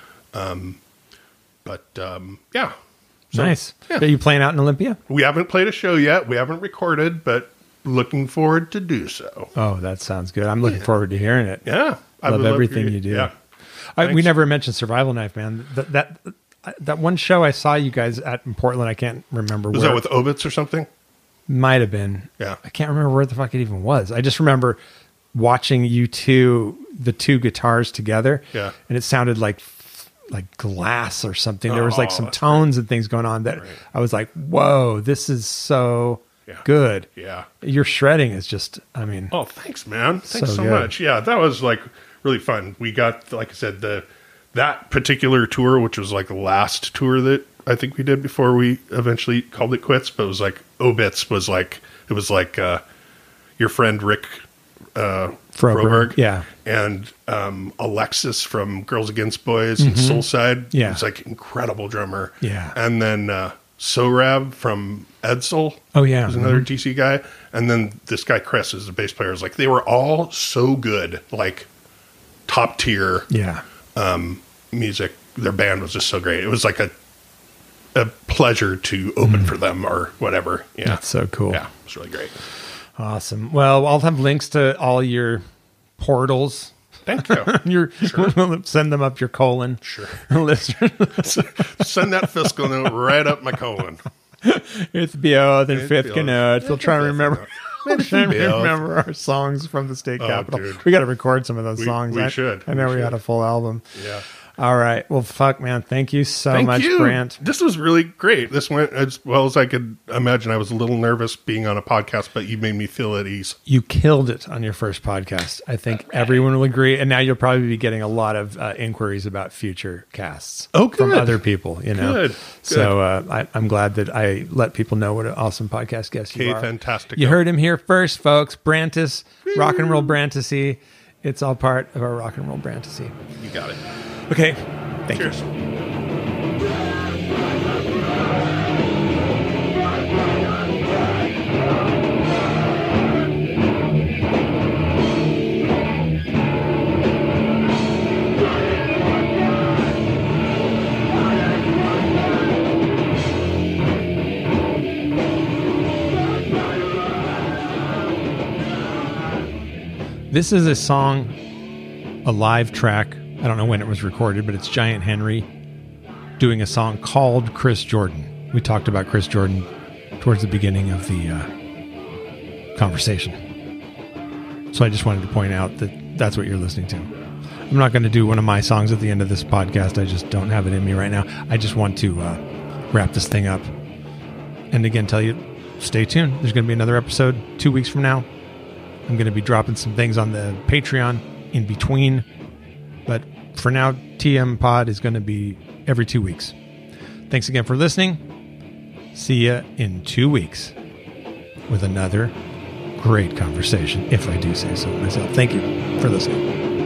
Yeah. So, nice. yeah. Are you playing out in Olympia? We haven't played a show yet. We haven't recorded, but looking forward to do so. Oh, that sounds good. I'm looking forward to hearing it. Yeah. I love everything you do. Yeah. We never mentioned Survival Knife, man. That one show I saw you guys at in Portland, I can't remember Was where. that with Obits or something? Might have been. Yeah. I can't remember where the fuck it even was. I just remember watching the two guitars together. Yeah. And it sounded like glass or something. There was like some tones and things going on that I was like, whoa, this is so good. Yeah. Your shredding is just, I mean. Oh, thanks, man. Thanks so good. much. Yeah, that was like really fun. We got, like I said, that particular tour, which was like the last tour that I think we did before we eventually called it quits, but it was like Obits was like, it was like your friend Rick Froberg. Yeah. And Alexis from Girls Against Boys and Soulside. Yeah. It's like incredible drummer. Yeah. And then Sorab from Edsel. Oh, yeah. Was another DC guy. And then this guy Chris is the bass player. It was like they were all so good, like top tier music. Their band was just so great. It was like a pleasure to open for them or whatever. Yeah. That's so cool. Yeah. It was really great. Awesome. Well, I'll have links to all your portals. Thank you. We'll send them up your colon. Sure. Send that fiscal note right up my colon. It's BO, then fifth note. Still trying to remember. Remember our songs from the state capitol. Dude. We got to record some of those songs. We should. I know we had a full album. Yeah. All right. Well, fuck, man. Thank you so much, Brant. This was really great. This went as well as I could imagine. I was a little nervous being on a podcast, but you made me feel at ease. You killed it on your first podcast. I think everyone will agree. And now you'll probably be getting a lot of inquiries about future casts from other people. You know. Good. So I'm glad that I let people know what an awesome podcast guest you are. Fantastic. You heard him here first, folks. Brantis, Rock and Roll Brantasy. It's all part of our Rock and Roll Brantasy. You got it. Okay. Thank Cheers. you. This is a song, a live track. I don't know when it was recorded, but it's Giant Henry doing a song called Chris Jordan. We talked about Chris Jordan towards the beginning of the conversation. So I just wanted to point out that that's what you're listening to. I'm not going to do one of my songs at the end of this podcast. I just don't have it in me right now. I just want to wrap this thing up. And again, tell you, stay tuned. There's going to be another episode 2 weeks from now. I'm going to be dropping some things on the Patreon in between. But for now, TM Pod is going to be every 2 weeks. Thanks again for listening. See ya in 2 weeks with another great conversation, if I do say so myself. Thank you for listening.